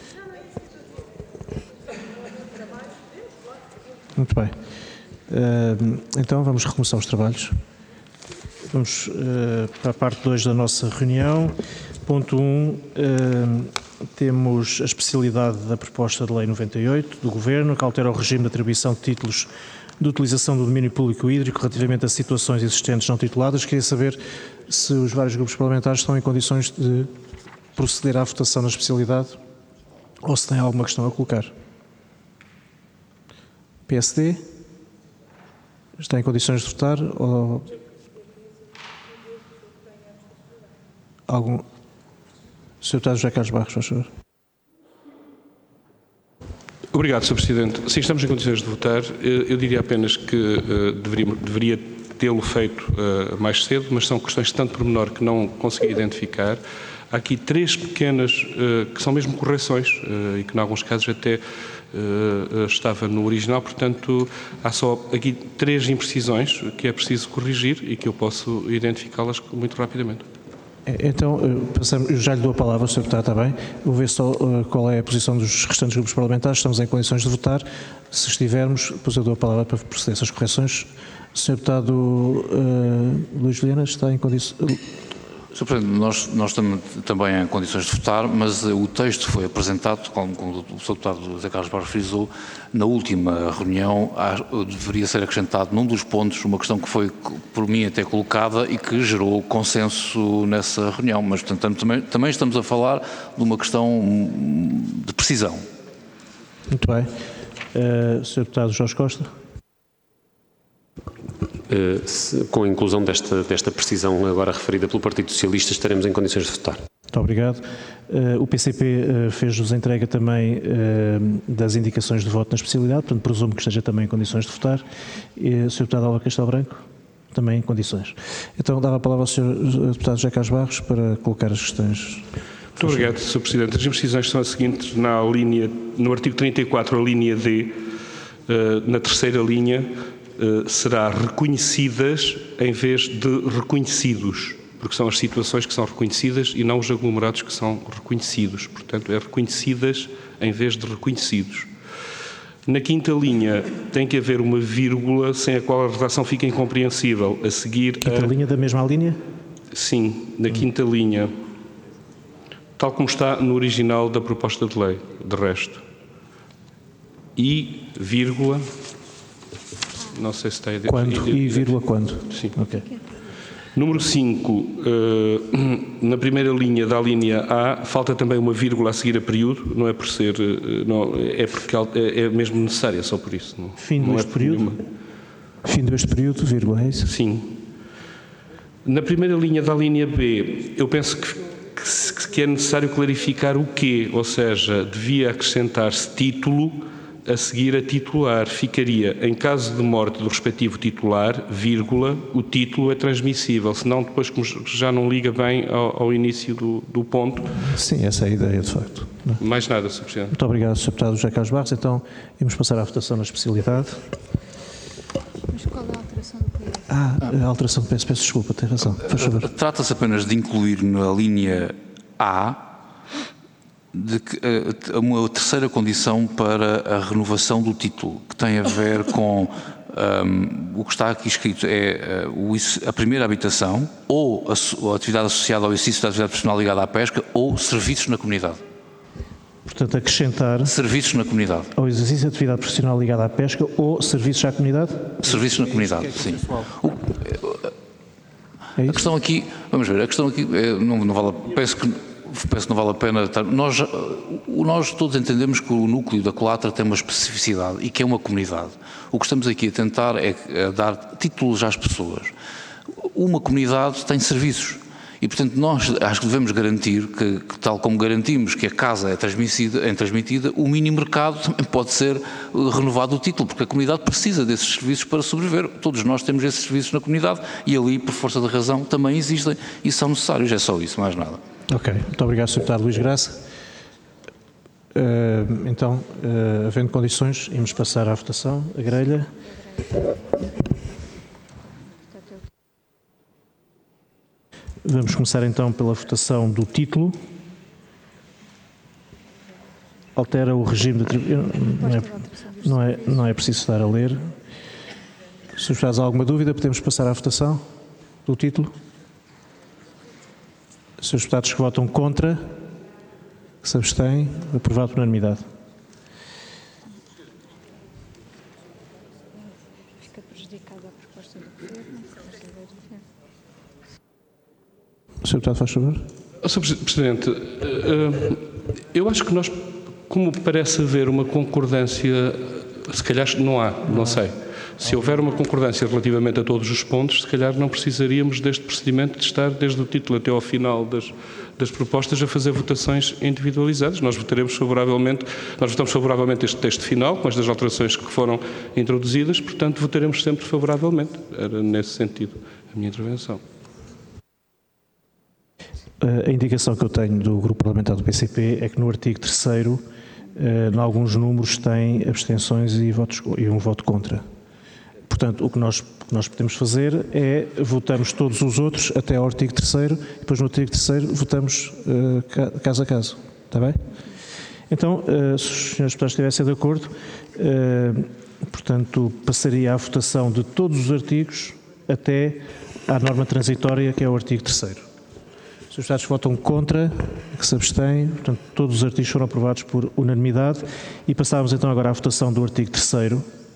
Muito bem. Então vamos recomeçar os trabalhos. Vamos para a parte 2 da nossa reunião. Ponto 1, temos a especialidade da proposta de lei 98 do Governo, que altera o regime de atribuição de títulos de utilização do domínio público hídrico relativamente a situações existentes não tituladas. Queria saber se os vários grupos parlamentares estão em condições de proceder à votação na especialidade ou se têm alguma questão a colocar. PSD? Está em condições de votar? Ou algum... Sr. Deputado José Carlos Barros, por favor. Obrigado, Sr. Presidente. Sim, estamos em condições de votar. Eu diria apenas que deveria tê-lo feito mais cedo, mas são questões de tanto pormenor que não consegui identificar. Há aqui 3 pequenas, que são mesmo correções, e que em alguns casos até estava no original, portanto, há só aqui 3 imprecisões que é preciso corrigir e que eu posso identificá-las muito rapidamente. Então, eu já lhe dou a palavra, Sr. Deputado, está bem? Vou ver só qual é a posição dos restantes grupos parlamentares. Estamos em condições de votar. Se estivermos, depois eu dou a palavra para proceder essas correções. Sr. Deputado Luís Vilhena, está em condições... Sr. Presidente, nós estamos também em condições de votar, mas o texto foi apresentado, como o Sr. Deputado José Carlos Barros frisou, na última reunião deveria ser acrescentado num dos pontos uma questão que foi por mim até colocada e que gerou consenso nessa reunião, mas portanto também estamos a falar de uma questão de precisão. Muito bem. Sr. Deputado Jorge Costa. Com a inclusão desta precisão agora referida pelo Partido Socialista, estaremos em condições de votar. Muito obrigado. O PCP fez-nos a entrega também das indicações de voto na especialidade, portanto presumo que esteja também em condições de votar. Sr. Deputado Álvaro Castelo Branco, também em condições. Então dava a palavra ao Sr. Deputado José Carlos Barros para colocar as questões. Muito obrigado, Sr. Presidente. As imprecisões são as seguintes: no artigo 34, a linha D, na terceira linha, será reconhecidas em vez de reconhecidos, porque são as situações que são reconhecidas e não os aglomerados que são reconhecidos. Portanto, é reconhecidas em vez de reconhecidos. Na quinta linha tem que haver uma vírgula sem a qual a redação fica incompreensível. A seguir... Quinta linha da mesma linha? Sim, na quinta linha, tal como está no original da proposta de lei, de resto. E, vírgula... Não sei se está aí. Quando? E vírgula quando? Sim. Ok. Número 5, na primeira linha da linha A, falta também uma vírgula a seguir a período, não é por ser, não, é porque é mesmo necessária, só por isso. Fim deste período? Fim deste período, vírgula, é isso? Sim. Na primeira linha da linha B, eu penso que é necessário clarificar o quê, ou seja, devia acrescentar-se título a seguir a titular. Ficaria, em caso de morte do respectivo titular, vírgula, o título é transmissível, senão depois como já não liga bem ao início do ponto. Sim, essa é a ideia, de facto. Não? Mais nada, Sr. Presidente. Muito obrigado, Sr. Deputado José Carlos Barros. Então, vamos passar à votação na especialidade. Mas qual é a alteração do PS? A alteração do PS, peço desculpa, tem razão. Faz favor. Trata-se apenas de incluir na linha A uma terceira condição para a renovação do título, que tem a ver com o que está aqui escrito, a primeira habitação ou a atividade associada ao exercício da atividade profissional ligada à pesca ou serviços na comunidade. Portanto, acrescentar... Serviços na comunidade. Ao exercício de atividade profissional ligada à pesca ou serviços à comunidade? Serviços na comunidade, sim. A questão aqui, vamos ver, não vale, penso que não vale a pena estar... Nós todos entendemos que o núcleo da Colatra tem uma especificidade e que é uma comunidade. O que estamos aqui a tentar é dar títulos às pessoas. Uma comunidade tem serviços e, portanto, nós acho que devemos garantir que tal como garantimos que a casa é transmitida, o mini mercado também pode ser renovado o título, porque a comunidade precisa desses serviços para sobreviver. Todos nós temos esses serviços na comunidade e ali, por força da razão, também existem e são necessários. É só isso, mais nada. Ok, muito obrigado, Sr. Deputado Luís Graça. Então, havendo condições, íamos passar à votação. A grelha. Vamos começar então pela votação do título. Altera o regime de atribuição. Não é preciso estar a ler. Se faz alguma dúvida, podemos passar à votação do título. Os deputados que votam contra, que se abstêm, aprovado por unanimidade. Fica prejudicada a proposta do Governo. Sr. Deputado, faz favor. Sr. Presidente, eu acho que nós, como parece haver uma concordância, se calhar não há, não sei. Se houver uma concordância relativamente a todos os pontos, se calhar não precisaríamos deste procedimento de estar desde o título até ao final das propostas a fazer votações individualizadas. Nós votamos favoravelmente este texto final, com estas alterações que foram introduzidas, portanto votaremos sempre favoravelmente. Era nesse sentido a minha intervenção. A indicação que eu tenho do Grupo Parlamentar do PCP é que no artigo 3º, em alguns números tem abstenções e um voto contra. Portanto, o que nós podemos fazer é votamos todos os outros até ao artigo 3º e depois no artigo 3º votamos caso a caso. Está bem? Então, se os senhores deputados estivessem de acordo, portanto, passaria à votação de todos os artigos até à norma transitória, que é o artigo 3º. Os deputados que votam contra, que se abstêm, portanto, todos os artigos foram aprovados por unanimidade. E passávamos então agora à votação do artigo 3º.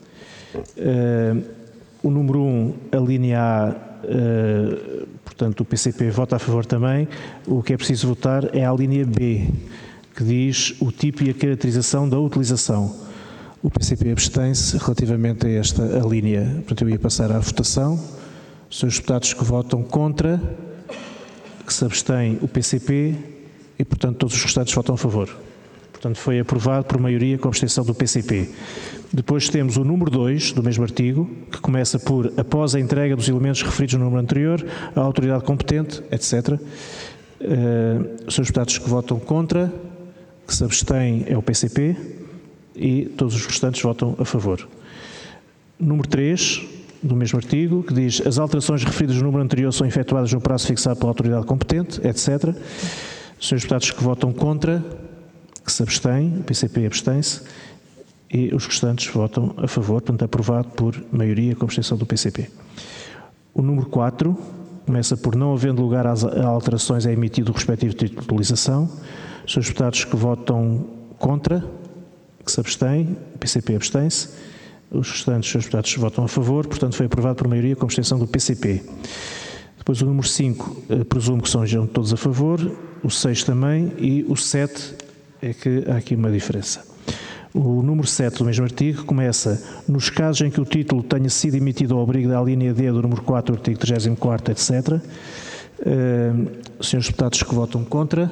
O número 1, a linha A, portanto, o PCP vota a favor também. O que é preciso votar é a linha B, que diz o tipo e a caracterização da utilização. O PCP abstém-se relativamente a esta linha. Portanto, eu ia passar à votação. Os senhores deputados que votam contra, que se abstém o PCP e, portanto, todos os restantes votam a favor. Portanto, foi aprovado por maioria com a abstenção do PCP. Depois temos o número 2 do mesmo artigo, que começa por após a entrega dos elementos referidos no número anterior, a autoridade competente, etc. Os senhores deputados que votam contra, que se abstêm é o PCP e todos os restantes votam a favor. Número 3 do mesmo artigo, que diz as alterações referidas no número anterior são efetuadas no prazo fixado pela autoridade competente, etc. Os senhores deputados que votam contra, que se abstêm, o PCP abstém-se e os restantes votam a favor, portanto aprovado por maioria com a abstenção do PCP. O número 4 começa por não havendo lugar a alterações é emitido o respectivo título de utilização. Os senhores deputados que votam contra, que se abstêm, o PCP abstém-se. Os restantes senhores deputados votam a favor, portanto foi aprovado por maioria com a abstenção do PCP. Depois o número 5, presumo que são todos a favor, o 6 também e o 7 é que há aqui uma diferença. O número 7 do mesmo artigo começa nos casos em que o título tenha sido emitido ao abrigo da linha D do número 4 do artigo 34º, etc. Os senhores deputados que votam contra,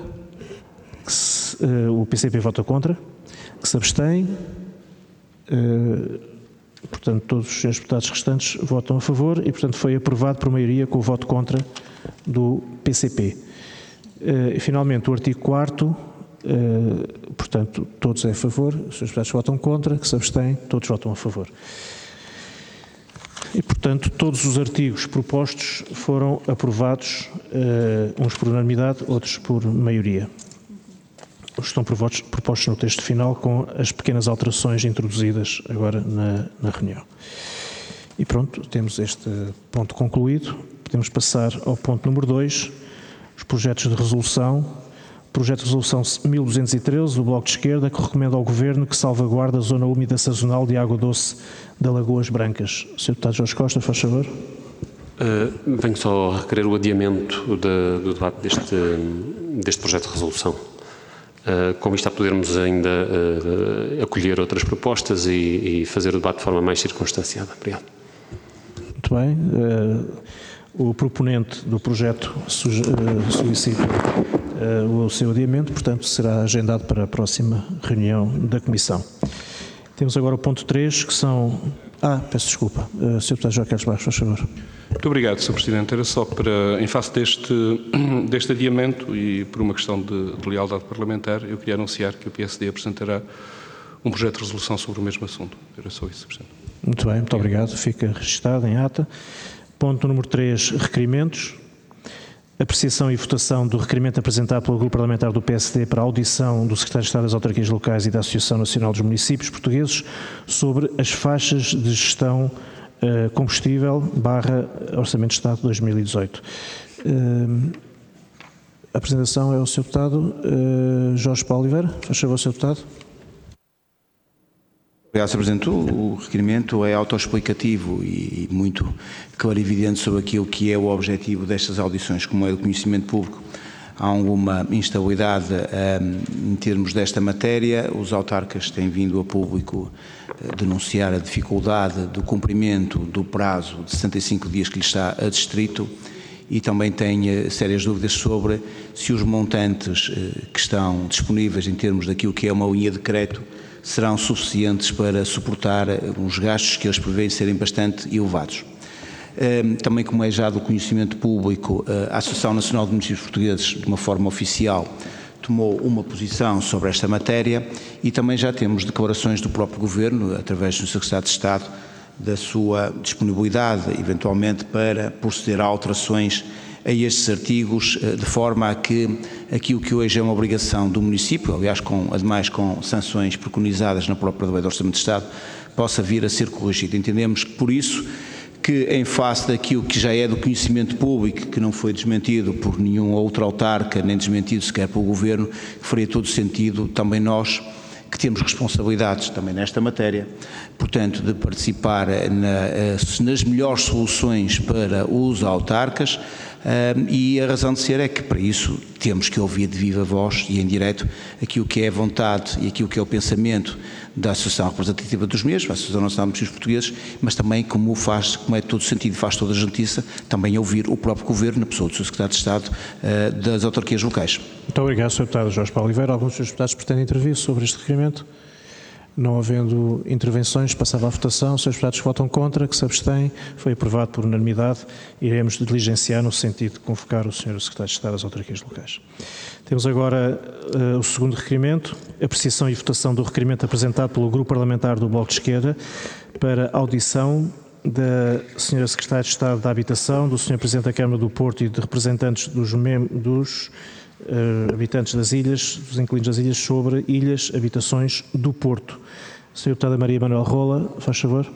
o PCP vota contra, que se abstém, portanto todos os senhores deputados restantes votam a favor e portanto foi aprovado por maioria com o voto contra do PCP. E finalmente o artigo 4º, portanto todos é a favor, os senhores deputados votam contra, que se abstêm, todos votam a favor. E portanto todos os artigos propostos foram aprovados, uns por unanimidade, outros por maioria. Os estão propostos no texto final com as pequenas alterações introduzidas agora na reunião. E pronto, temos este ponto concluído. Podemos passar ao ponto número 2, os projetos de resolução. Projeto de resolução 1213 do Bloco de Esquerda, que recomenda ao Governo que salvaguarde a zona úmida sazonal de água doce da Lagoas Brancas. Sr. Deputado Jorge Costa, faz favor. Venho só requerer o adiamento do debate deste projeto de resolução. Com isto a podermos ainda acolher outras propostas e fazer o debate de forma mais circunstanciada. Obrigado. Muito bem. O proponente do projeto solicita o seu adiamento, portanto será agendado para a próxima reunião da Comissão. Temos agora o ponto 3, que são... peço desculpa. Sr. Deputado João Carlos Barros, faz favor. Muito obrigado, Sr. Presidente. Era só para, em face deste adiamento e por uma questão de lealdade parlamentar, eu queria anunciar que o PSD apresentará um projeto de resolução sobre o mesmo assunto. Era só isso, Sr. Presidente. Muito bem, muito obrigado. Fica registado em ata. Ponto número 3, requerimentos. Apreciação e votação do requerimento apresentado pelo Grupo Parlamentar do PSD para a audição do Secretário de Estado das Autarquias Locais e da Associação Nacional dos Municípios Portugueses sobre as faixas de gestão combustível / Orçamento de Estado 2018. A apresentação é o Sr. Deputado Jorge Paulo Oliveira. Faz favor, Sr. Deputado. Obrigado, Sr. Presidente. O requerimento é autoexplicativo e muito clarividente sobre aquilo que é o objetivo destas audições. Como é do conhecimento público, há alguma instabilidade em termos desta matéria. Os autarcas têm vindo a público denunciar a dificuldade do cumprimento do prazo de 65 dias que lhe está adstrito e também têm sérias dúvidas sobre se os montantes que estão disponíveis em termos daquilo que é uma linha de crédito serão suficientes para suportar uns gastos que eles prevêem serem bastante elevados. Também, como é já do conhecimento público, a Associação Nacional de Municípios Portugueses, de uma forma oficial, tomou uma posição sobre esta matéria e também já temos declarações do próprio Governo, através do Secretário de Estado, da sua disponibilidade, eventualmente, para proceder a alterações a estes artigos, de forma a que aquilo que hoje é uma obrigação do município, aliás, ademais com sanções preconizadas na própria Lei do Orçamento de Estado, possa vir a ser corrigido. Entendemos que, por isso, que em face daquilo que já é do conhecimento público, que não foi desmentido por nenhum outro autarca, nem desmentido sequer pelo Governo, faria todo sentido também nós, que temos responsabilidades também nesta matéria, portanto, de participar nas melhores soluções para os autarcas, e a razão de ser é que, para isso, temos que ouvir de viva voz e em direto aquilo que é a vontade e aquilo que é o pensamento da Associação Representativa dos Mesmos, a Associação Nacional dos Municípios Portugueses, mas também, como é todo sentido, faz toda a justiça, também ouvir o próprio Governo, na pessoa do Sr. Secretário de Estado das Autarquias Locais. Muito obrigado, Sr. Deputado Jorge Paulo Oliveira. Alguns dos seus deputados pretendem intervir sobre este requerimento? Não havendo intervenções, passava à votação. Os seus deputados que votam contra, que se abstêm, foi aprovado por unanimidade. Iremos diligenciar no sentido de convocar o Sr. Secretário de Estado das Autarquias Locais. Temos agora o segundo requerimento, apreciação e votação do requerimento apresentado pelo Grupo Parlamentar do Bloco de Esquerda para audição da Sra. Secretária de Estado da Habitação, do Sr. Presidente da Câmara do Porto e de representantes dos habitantes das ilhas, dos inquilinos das ilhas, sobre ilhas, habitações do Porto. Sra. Deputada Maria Manuel Rola, faz favor.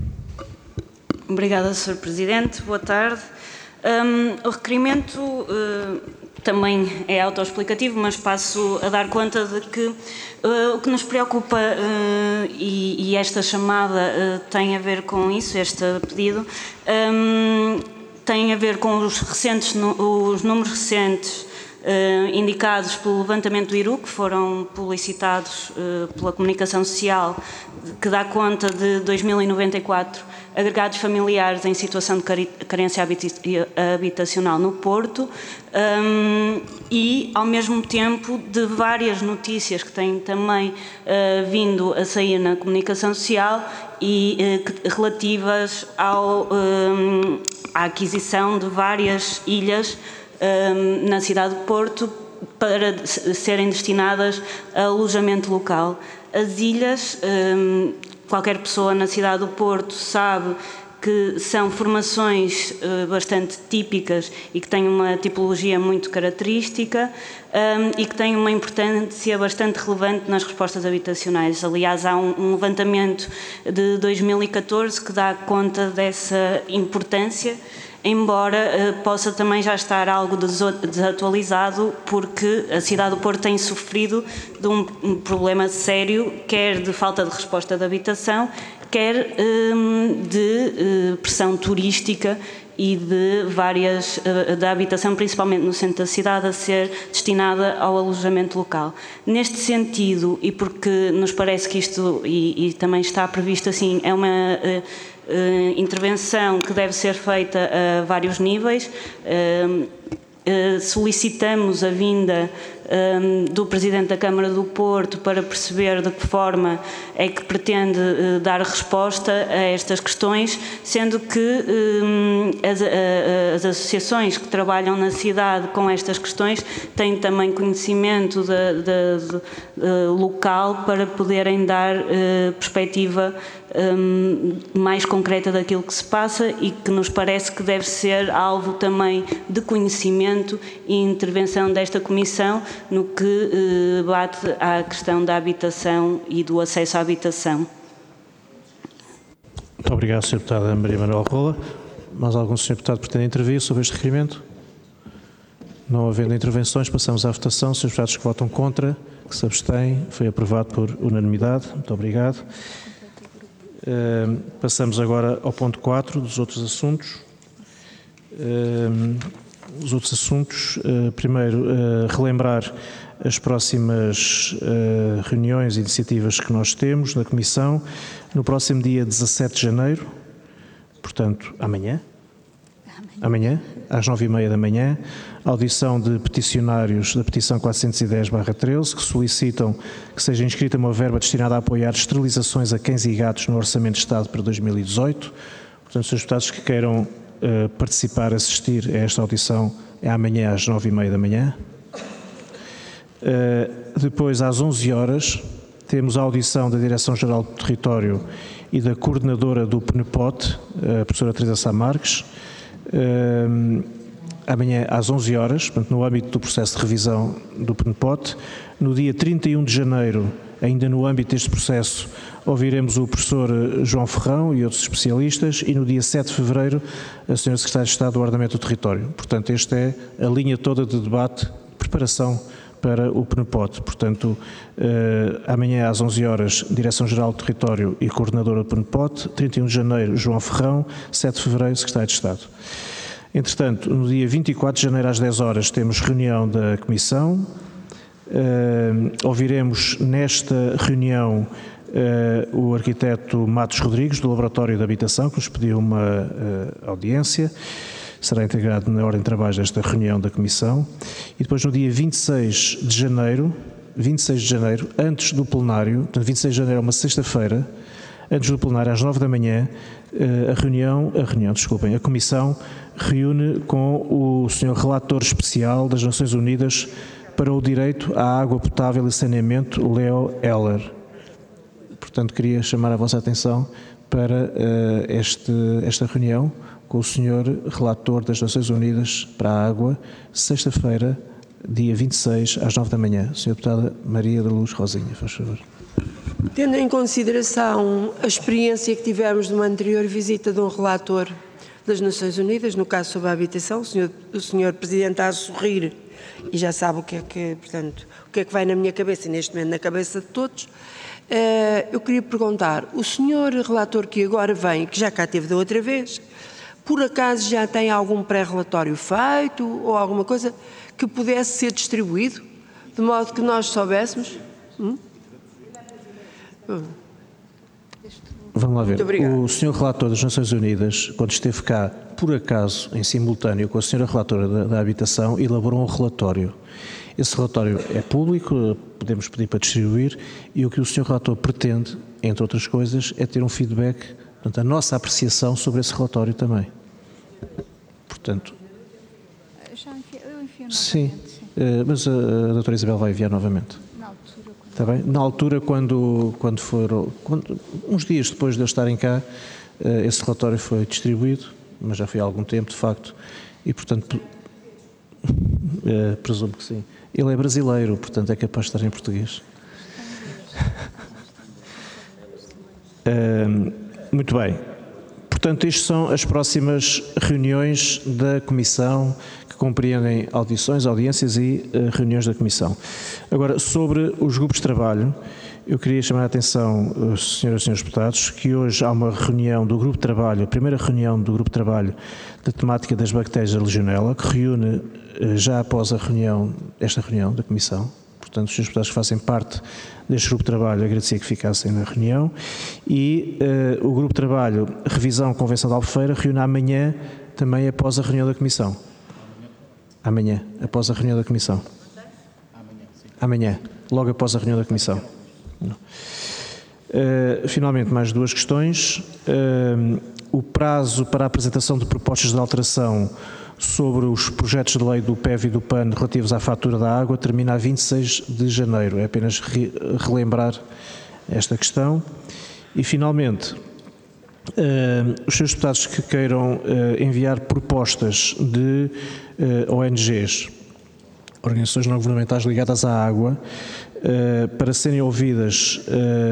Obrigada, Sr. Presidente. Boa tarde. O requerimento também é autoexplicativo, mas passo a dar conta de que o que nos preocupa, e esta chamada tem a ver com isso, este pedido, tem a ver com os números recentes indicados pelo levantamento do IRU, que foram publicitados pela comunicação social, que dá conta de 2094 agregados familiares em situação de carência habitacional no Porto, e, ao mesmo tempo, de várias notícias que têm também vindo a sair na comunicação social e relativas à aquisição de várias ilhas na cidade de Porto para serem destinadas a alojamento local. As ilhas, qualquer pessoa na cidade do Porto sabe que são formações bastante típicas e que têm uma tipologia muito característica e que têm uma importância bastante relevante nas respostas habitacionais. Aliás, há um levantamento de 2014 que dá conta dessa importância, embora possa também já estar algo desatualizado, porque a cidade do Porto tem sofrido de um problema sério, quer de falta de resposta de habitação, quer de pressão turística e da habitação, principalmente no centro da cidade, a ser destinada ao alojamento local. Neste sentido, e porque nos parece que isto, e também está previsto assim, é uma intervenção que deve ser feita a vários níveis, solicitamos a vinda do Presidente da Câmara do Porto para perceber de que forma é que pretende dar resposta a estas questões, sendo que as associações que trabalham na cidade com estas questões têm também conhecimento local para poderem dar perspectiva mais concreta daquilo que se passa e que nos parece que deve ser alvo também de conhecimento e intervenção desta Comissão no que bate à questão da habitação e do acesso à habitação. Muito obrigado, Sr. Deputada Maria Manuel Rola. Mais algum Sr. Deputado pretende intervir sobre este requerimento? Não havendo intervenções, passamos à votação. Srs. Deputados que votam contra, que se abstêm, foi aprovado por unanimidade. Muito obrigado. Passamos agora ao ponto 4 dos outros assuntos. Os outros assuntos, primeiro, relembrar as próximas reuniões e iniciativas que nós temos na Comissão. No próximo dia 17 de janeiro, portanto, amanhã, às 9h30 da manhã, audição de peticionários da petição 410/13, que solicitam que seja inscrita uma verba destinada a apoiar esterilizações a cães e gatos no Orçamento de Estado para 2018. Portanto, Srs. Deputados que queiram participar, assistir a esta audição, é amanhã às 9h30 da manhã. Depois, às 11 horas, temos a audição da Direção-Geral do Território e da Coordenadora do PNPOT, a professora Teresa Sá Marques, amanhã às 11 horas, portanto, no âmbito do processo de revisão do PNPOT. No dia 31 de janeiro, ainda no âmbito deste processo, ouviremos o professor João Ferrão e outros especialistas, e no dia 7 de fevereiro, a Sra. Secretária de Estado do Ordenamento do Território. Portanto, esta é a linha toda de debate, preparação para o PNPOT. Portanto, amanhã às 11 horas, Direção-Geral do Território e Coordenadora do PNPOT, 31 de janeiro, João Ferrão, 7 de fevereiro, Secretário de Estado. Entretanto, no dia 24 de janeiro às 10 horas, temos reunião da Comissão. Ouviremos nesta reunião o arquiteto Matos Rodrigues, do Laboratório de Habitação, que nos pediu uma audiência. Será integrado na ordem de trabalho desta reunião da Comissão. E depois, no dia 26 de janeiro, antes do plenário, portanto, 26 de janeiro é uma sexta-feira, antes do plenário, às 9 da manhã, a Comissão reúne com o Sr. Relator Especial das Nações Unidas para o Direito à Água Potável e Saneamento, Leo Eller. Portanto, queria chamar a vossa atenção para esta reunião com o Sr. Relator das Nações Unidas para a Água, sexta-feira, dia 26, às 9 da manhã. Sra. Deputada Maria da Luz Rosinha, faz favor. Tendo em consideração a experiência que tivemos numa anterior visita de um relator das Nações Unidas, no caso sobre a habitação, o senhor Presidente está a sorrir e já sabe o que é que vai na minha cabeça e neste momento na cabeça de todos. Eu queria perguntar, o senhor relator que agora vem, que já cá esteve da outra vez, por acaso já tem algum pré-relatório feito ou alguma coisa que pudesse ser distribuído, de modo que nós soubéssemos? Vamos lá ver. O Sr. Relator das Nações Unidas, quando esteve cá, por acaso, em simultâneo com a Sra. Relatora da Habitação, elaborou um relatório. Esse relatório é público, podemos pedir para distribuir, e o que o Sr. Relator pretende, entre outras coisas, é ter um feedback, portanto, a nossa apreciação sobre esse relatório também. Portanto... Eu envio novamente. Sim, mas a doutora Isabel vai enviar novamente. Na altura. Está bem? Na altura, quando uns dias depois de eu estarem cá, esse relatório foi distribuído, mas já foi há algum tempo, de facto, e, portanto, presumo que sim. Ele é brasileiro, portanto, é capaz de estar em português. Muito bem. Portanto, estas são as próximas reuniões da Comissão, que compreendem audições, audiências e reuniões da Comissão. Agora, sobre os grupos de trabalho, eu queria chamar a atenção, senhoras e senhores deputados, que hoje há uma reunião do grupo de trabalho, a primeira reunião do grupo de trabalho da temática das bactérias da Legionela, que reúne já após esta reunião da Comissão. Portanto, os senhores deputados que fazem parte deste grupo de trabalho, agradecia que ficassem na reunião. E o grupo de trabalho Revisão Convenção de Albufeira reúne amanhã, também após a reunião da Comissão. Amanhã, após a reunião da Comissão. Amanhã, logo após a reunião da Comissão. Finalmente, mais duas questões. O prazo para a apresentação de propostas de alteração sobre os projetos de lei do PEV e do PAN relativos à fatura da água termina a 26 de janeiro. É apenas relembrar esta questão. E, finalmente, os senhores deputados que queiram enviar propostas de ONGs, organizações não governamentais ligadas à água, para serem ouvidas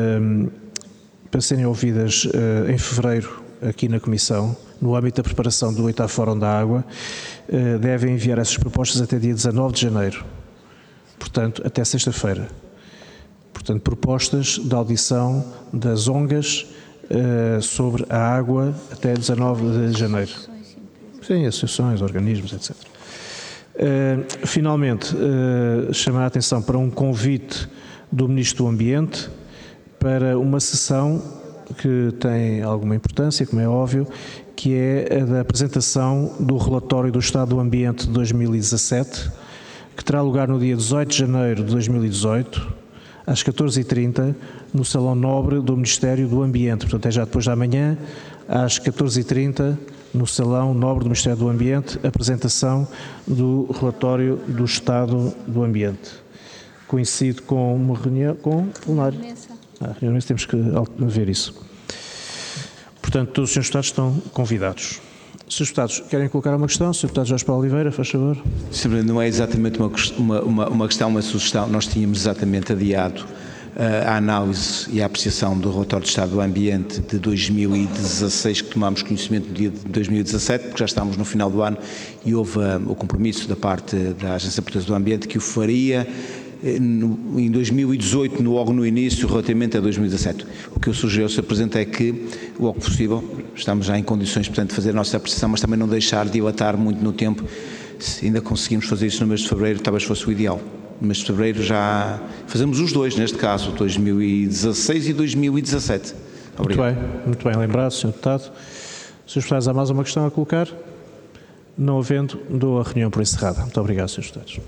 em fevereiro aqui na Comissão, no âmbito da preparação do 8º Fórum da Água, devem enviar essas propostas até dia 19 de janeiro, portanto, até sexta-feira. Portanto, propostas de audição das ONGs sobre a água até 19 de janeiro. Sim, associações, organismos, etc. Finalmente, chamar a atenção para um convite do Ministro do Ambiente para uma sessão que tem alguma importância, como é óbvio, que é a da apresentação do relatório do Estado do Ambiente de 2017, que terá lugar no dia 18 de janeiro de 2018, às 14h30, no Salão Nobre do Ministério do Ambiente. Portanto, é já depois da manhã, às 14h30, no Salão Nobre do Ministério do Ambiente, apresentação do relatório do Estado do Ambiente. Coincide com uma reunião com o plenário. Reunião temos que ver isso. Portanto, todos os senhores deputados estão convidados. Senhores deputados, querem colocar uma questão? Senhor deputado Jorge Paulo Oliveira, faz favor. Senhor, não é exatamente uma questão, uma sugestão. Nós tínhamos exatamente adiado a análise e a apreciação do relatório de Estado do Ambiente de 2016, que tomámos conhecimento no dia de 2017, porque já estamos no final do ano e houve o compromisso da parte da Agência Portuguesa do Ambiente que o faria em 2018, logo no início, relativamente a 2017. O que eu sugiro ao Sr. Presidente é que, logo possível, estamos já em condições, portanto, de fazer a nossa apreciação, mas também não deixar dilatar muito no tempo. Se ainda conseguimos fazer isso no mês de fevereiro, talvez fosse o ideal. No mês de fevereiro já fazemos os dois, neste caso, 2016 e 2017. Obrigado. Muito bem lembrado, Sr. Deputado. Srs. Deputados, há mais uma questão a colocar? Não havendo, dou a reunião por encerrada. Muito obrigado, Srs. Deputados.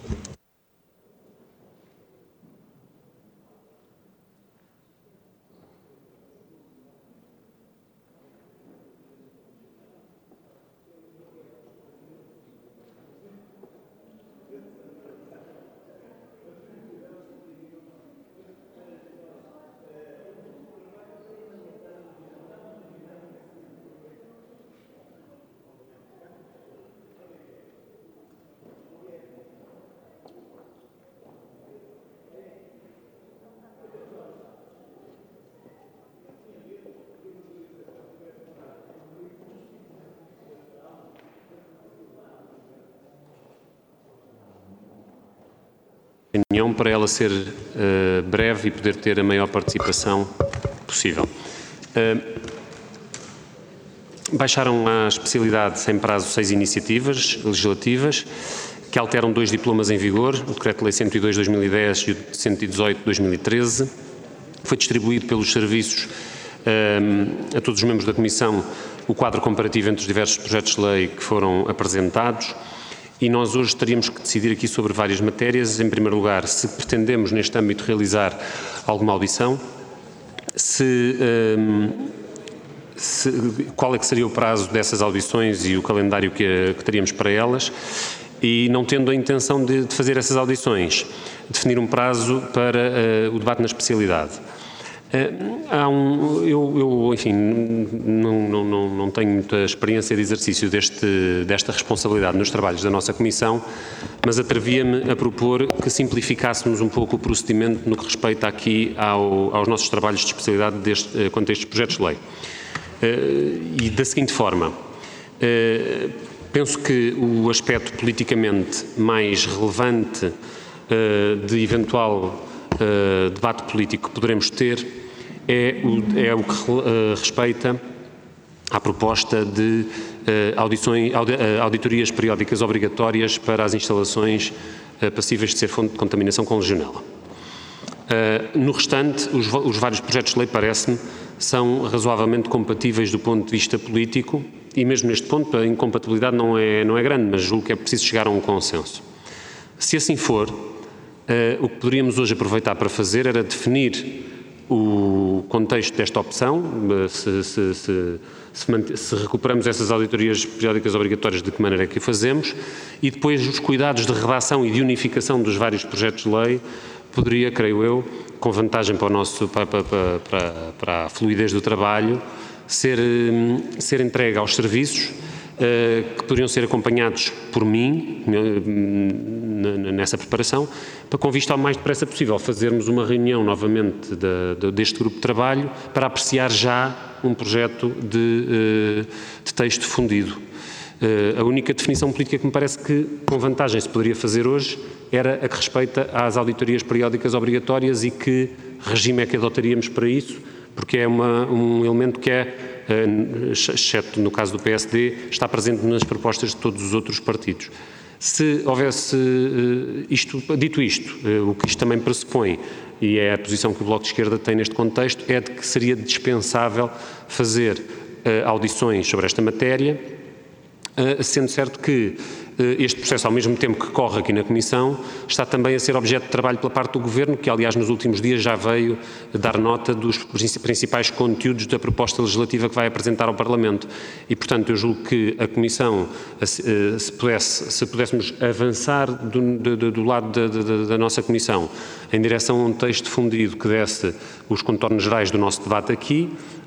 Reunião para ela ser breve e poder ter a maior participação possível. Baixaram à especialidade sem prazo 6 iniciativas legislativas que alteram 2 diplomas em vigor, o Decreto-Lei 102/2010 e o 118/2013. Foi distribuído pelos serviços a todos os membros da Comissão o quadro comparativo entre os diversos projetos de lei que foram apresentados. E nós hoje teríamos que decidir aqui sobre várias matérias. Em primeiro lugar, se pretendemos neste âmbito realizar alguma audição, qual é que seria o prazo dessas audições e o calendário que teríamos para elas, e não tendo a intenção de fazer essas audições, definir um prazo para o debate na especialidade. Enfim, não tenho muita experiência de exercício desta responsabilidade nos trabalhos da nossa Comissão, mas atrevia-me a propor que simplificássemos um pouco o procedimento no que respeita aqui aos nossos trabalhos de especialidade quanto a estes projetos de lei. E da seguinte forma, penso que o aspecto politicamente mais relevante de eventual debate político que poderemos ter é o que respeita à proposta de auditorias periódicas obrigatórias para as instalações passíveis de ser fonte de contaminação com legionela. No restante, os vários projetos de lei, parece-me, são razoavelmente compatíveis do ponto de vista político e mesmo neste ponto a incompatibilidade não é grande, mas julgo que é preciso chegar a um consenso. Se assim for, O que poderíamos hoje aproveitar para fazer era definir o contexto desta opção, se recuperamos essas auditorias periódicas obrigatórias, de que maneira é que o fazemos, e depois os cuidados de redação e de unificação dos vários projetos de lei poderia, creio eu, com vantagem para a fluidez do trabalho, ser entregue aos serviços que poderiam ser acompanhados por mim nessa preparação, para, com vista ao mais depressa possível, fazermos uma reunião novamente deste grupo de trabalho para apreciar já um projeto de texto fundido. A única definição política que me parece que, com vantagem, se poderia fazer hoje era a que respeita às auditorias periódicas obrigatórias e que regime é que adotaríamos para isso, porque é um elemento que exceto no caso do PSD, está presente nas propostas de todos os outros partidos. Se houvesse dito isto, o que isto também pressupõe, e é a posição que o Bloco de Esquerda tem neste contexto, é de que seria dispensável fazer audições sobre esta matéria, sendo certo que este processo, ao mesmo tempo que corre aqui na Comissão, está também a ser objeto de trabalho pela parte do Governo, que aliás nos últimos dias já veio dar nota dos principais conteúdos da proposta legislativa que vai apresentar ao Parlamento. E, portanto, eu julgo que a Comissão, se pudéssemos avançar do lado da nossa Comissão em direção a um texto fundido que desse os contornos gerais do nosso debate aqui,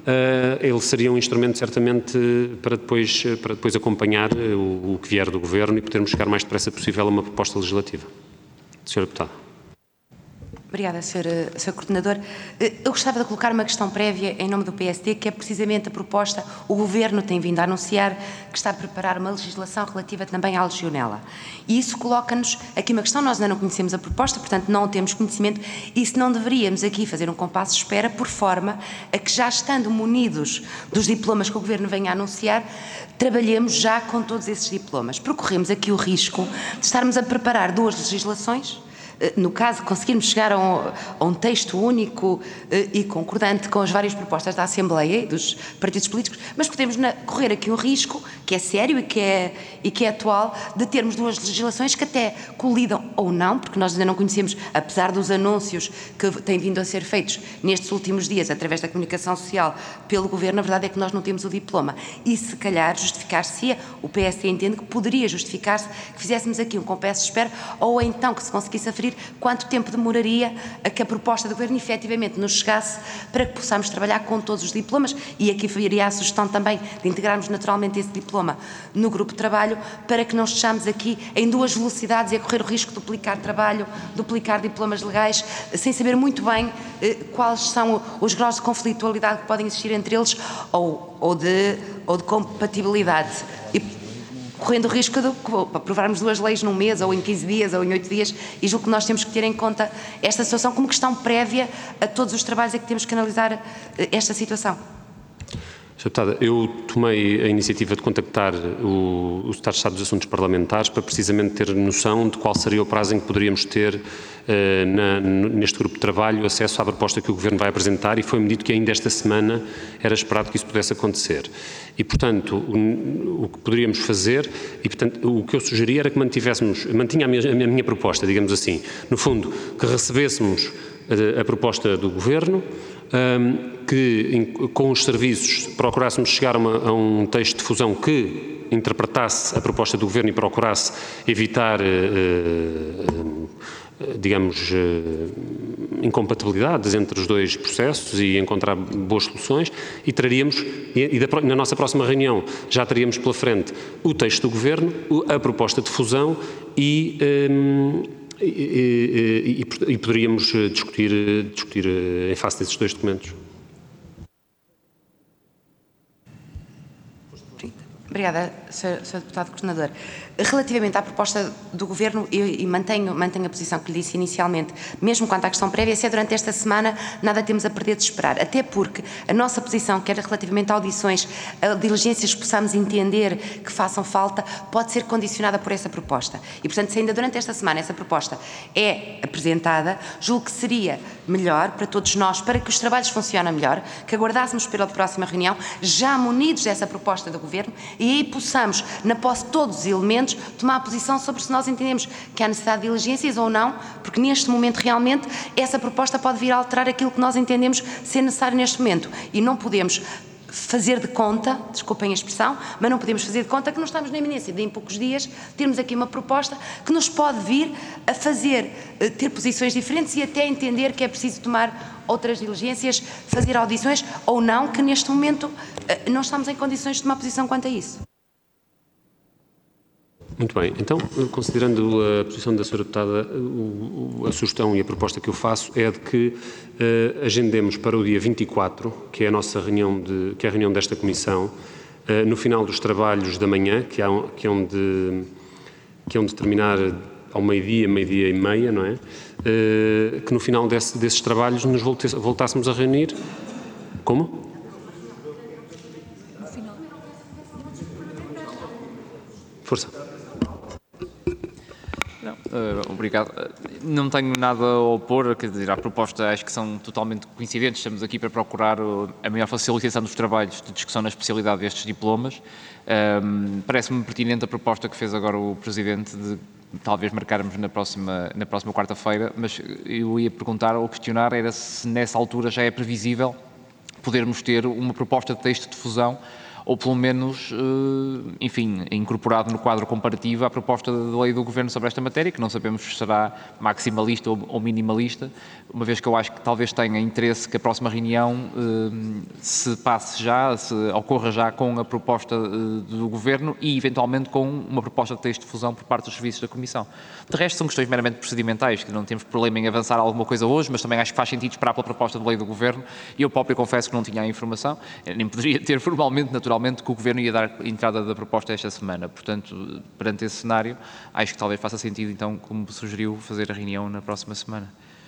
ele seria um instrumento certamente para depois acompanhar o que vier do Governo e podermos chegar o mais depressa possível a uma proposta legislativa. Sr. Deputado. Obrigada, Sr. Coordenador. Eu gostava de colocar uma questão prévia em nome do PSD, que é precisamente a proposta, o Governo tem vindo a anunciar que está a preparar uma legislação relativa também à legionela. E isso coloca-nos aqui uma questão, nós ainda não conhecemos a proposta, portanto não temos conhecimento, e se não deveríamos aqui fazer um compasso de espera, por forma a que, já estando munidos dos diplomas que o Governo vem a anunciar, trabalhemos já com todos esses diplomas. Percorremos aqui o risco de estarmos a preparar duas legislações, no caso, conseguirmos chegar a um texto único e concordante com as várias propostas da Assembleia e dos partidos políticos, mas podemos correr aqui um risco, que é sério e que é atual, de termos duas legislações que até colidam ou não, porque nós ainda não conhecemos, apesar dos anúncios que têm vindo a ser feitos nestes últimos dias, através da comunicação social, pelo Governo, a verdade é que nós não temos o diploma. E, se calhar, justificar-se, o PSD entende que poderia justificar-se que fizéssemos aqui um compasso de espera, ou então que se conseguisse aferir quanto tempo demoraria a que a proposta do Governo efetivamente nos chegasse para que possamos trabalhar com todos os diplomas, e aqui viria a sugestão também de integrarmos naturalmente esse diploma no grupo de trabalho, para que não estejamos aqui em duas velocidades e a correr o risco de duplicar trabalho, duplicar diplomas legais, sem saber muito bem quais são os graus de conflitualidade que podem existir entre eles ou de compatibilidade. Correndo o risco de aprovarmos duas leis num mês, ou em 15 dias, ou em 8 dias, e julgo que nós temos que ter em conta esta situação como questão prévia a todos os trabalhos em que temos que analisar esta situação. Sra. Deputada, eu tomei a iniciativa de contactar o Secretário de Estado dos Assuntos Parlamentares para precisamente ter noção de qual seria o prazo em que poderíamos ter neste grupo de trabalho acesso à proposta que o Governo vai apresentar, e foi-me dito que ainda esta semana era esperado que isso pudesse acontecer. E, portanto, o que poderíamos fazer, e portanto, o que eu sugeria era que mantinha a minha proposta, digamos assim, no fundo, que recebêssemos a proposta do Governo, que com os serviços procurássemos chegar a um texto de fusão que interpretasse a proposta do Governo e procurasse evitar, digamos, incompatibilidades entre os dois processos e encontrar boas soluções, e traríamos, na nossa próxima reunião, já teríamos pela frente o texto do Governo, a proposta de fusão e poderíamos discutir em face desses dois documentos. Obrigada, Sr. Deputado Coordenador. Relativamente à proposta do Governo, eu mantenho a posição que lhe disse inicialmente, mesmo quanto à questão prévia, se é durante esta semana, nada temos a perder de esperar, até porque a nossa posição, quer relativamente a audições, a diligências que possamos entender que façam falta, pode ser condicionada por essa proposta. E, portanto, se ainda durante esta semana essa proposta é apresentada, julgo que seria melhor para todos nós, para que os trabalhos funcionem melhor, que aguardássemos pela próxima reunião, já munidos dessa proposta do Governo, e aí possamos, na posse de todos os elementos, tomar posição sobre se nós entendemos que há necessidade de diligências ou não, porque neste momento realmente essa proposta pode vir a alterar aquilo que nós entendemos ser necessário neste momento e não podemos fazer de conta, desculpem a expressão, mas não podemos fazer de conta que não estamos na iminência de em poucos dias termos aqui uma proposta que nos pode vir a fazer ter posições diferentes e até entender que é preciso tomar outras diligências, fazer audições ou não, que neste momento não estamos em condições de tomar posição quanto a isso. Muito bem. Então, considerando a posição da Sra. Deputada, a sugestão e a proposta que eu faço é de que agendemos para o dia 24, que é a nossa reunião, que é a reunião desta Comissão, no final dos trabalhos da manhã, que é onde terminar ao meio-dia e meia, não é? Que no final desses trabalhos nos voltássemos a reunir. Como? Força. Não, obrigado. Não tenho nada a opor, quer dizer, a proposta acho que são totalmente coincidentes. Estamos aqui para procurar a maior facilitação dos trabalhos de discussão na especialidade destes diplomas. Parece-me pertinente a proposta que fez agora o Presidente de talvez marcarmos na próxima quarta-feira, mas eu ia perguntar ou questionar era se nessa altura já é previsível podermos ter uma proposta de texto de fusão ou pelo menos, enfim, incorporado no quadro comparativo a proposta de lei do Governo sobre esta matéria, que não sabemos se será maximalista ou minimalista, uma vez que eu acho que talvez tenha interesse que a próxima reunião se passe já, se ocorra já com a proposta do Governo e, eventualmente, com uma proposta de texto de fusão por parte dos serviços da Comissão. De resto, são questões meramente procedimentais, que não temos problema em avançar alguma coisa hoje, mas também acho que faz sentido esperar pela proposta de lei do Governo e eu próprio confesso que não tinha a informação, nem poderia ter formalmente, naturalmente, que o Governo ia dar entrada da proposta esta semana. Portanto, perante esse cenário, acho que talvez faça sentido, então, como sugeriu, fazer a reunião na próxima semana.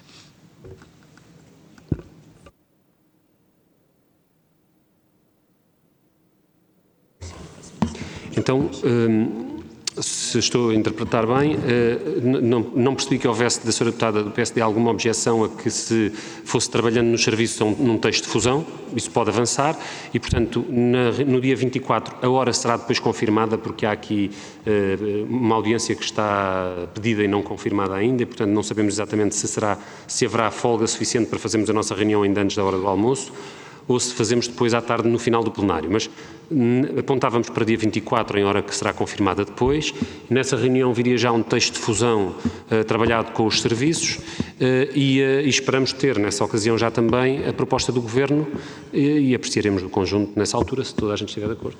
Então, se estou a interpretar bem, não percebi que houvesse da Sra. Deputada do PSD alguma objeção a que se fosse trabalhando nos serviços num texto de fusão, isso pode avançar e, portanto, no dia 24 a hora será depois confirmada porque há aqui uma audiência que está pedida e não confirmada ainda e, portanto, não sabemos exatamente se haverá folga suficiente para fazermos a nossa reunião ainda antes da hora do almoço ou se fazemos depois à tarde no final do plenário, mas apontávamos para dia 24 em hora que será confirmada depois, nessa reunião viria já um texto de fusão trabalhado com os serviços e esperamos ter nessa ocasião já também a proposta do Governo e apreciaremos o conjunto nessa altura se toda a gente estiver de acordo.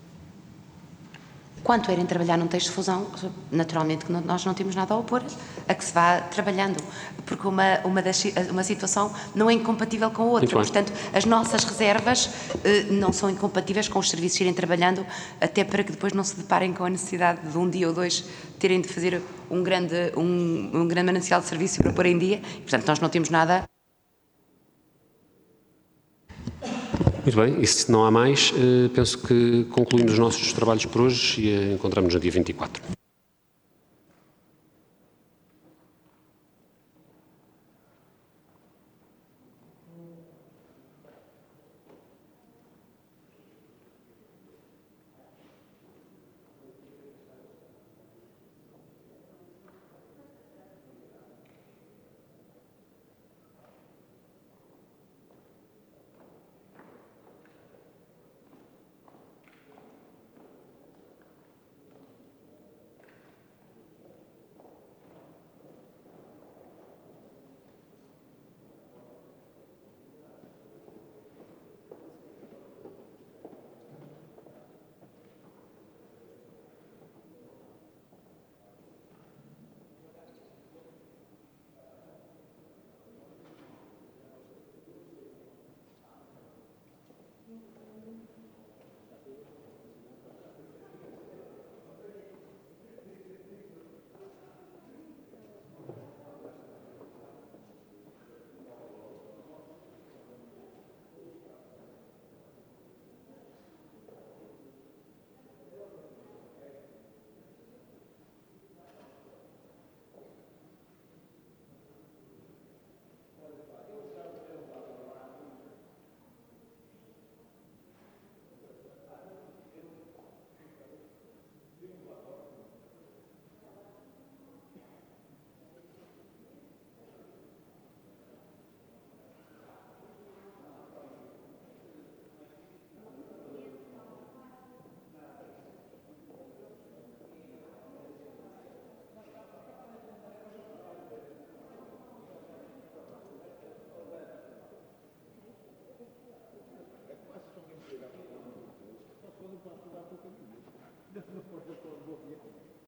Quanto a irem trabalhar num texto de fusão, naturalmente que nós não temos nada a opor a que se vá trabalhando, porque uma situação não é incompatível com a outra. Portanto, as nossas reservas não são incompatíveis com os serviços irem trabalhando, até para que depois não se deparem com a necessidade de um dia ou dois terem de fazer um grande manancial de serviço para pôr em dia. Portanto, nós não temos nada. Muito bem, e se não há mais, penso que concluímos os nossos trabalhos por hoje e encontramos-nos no dia 24.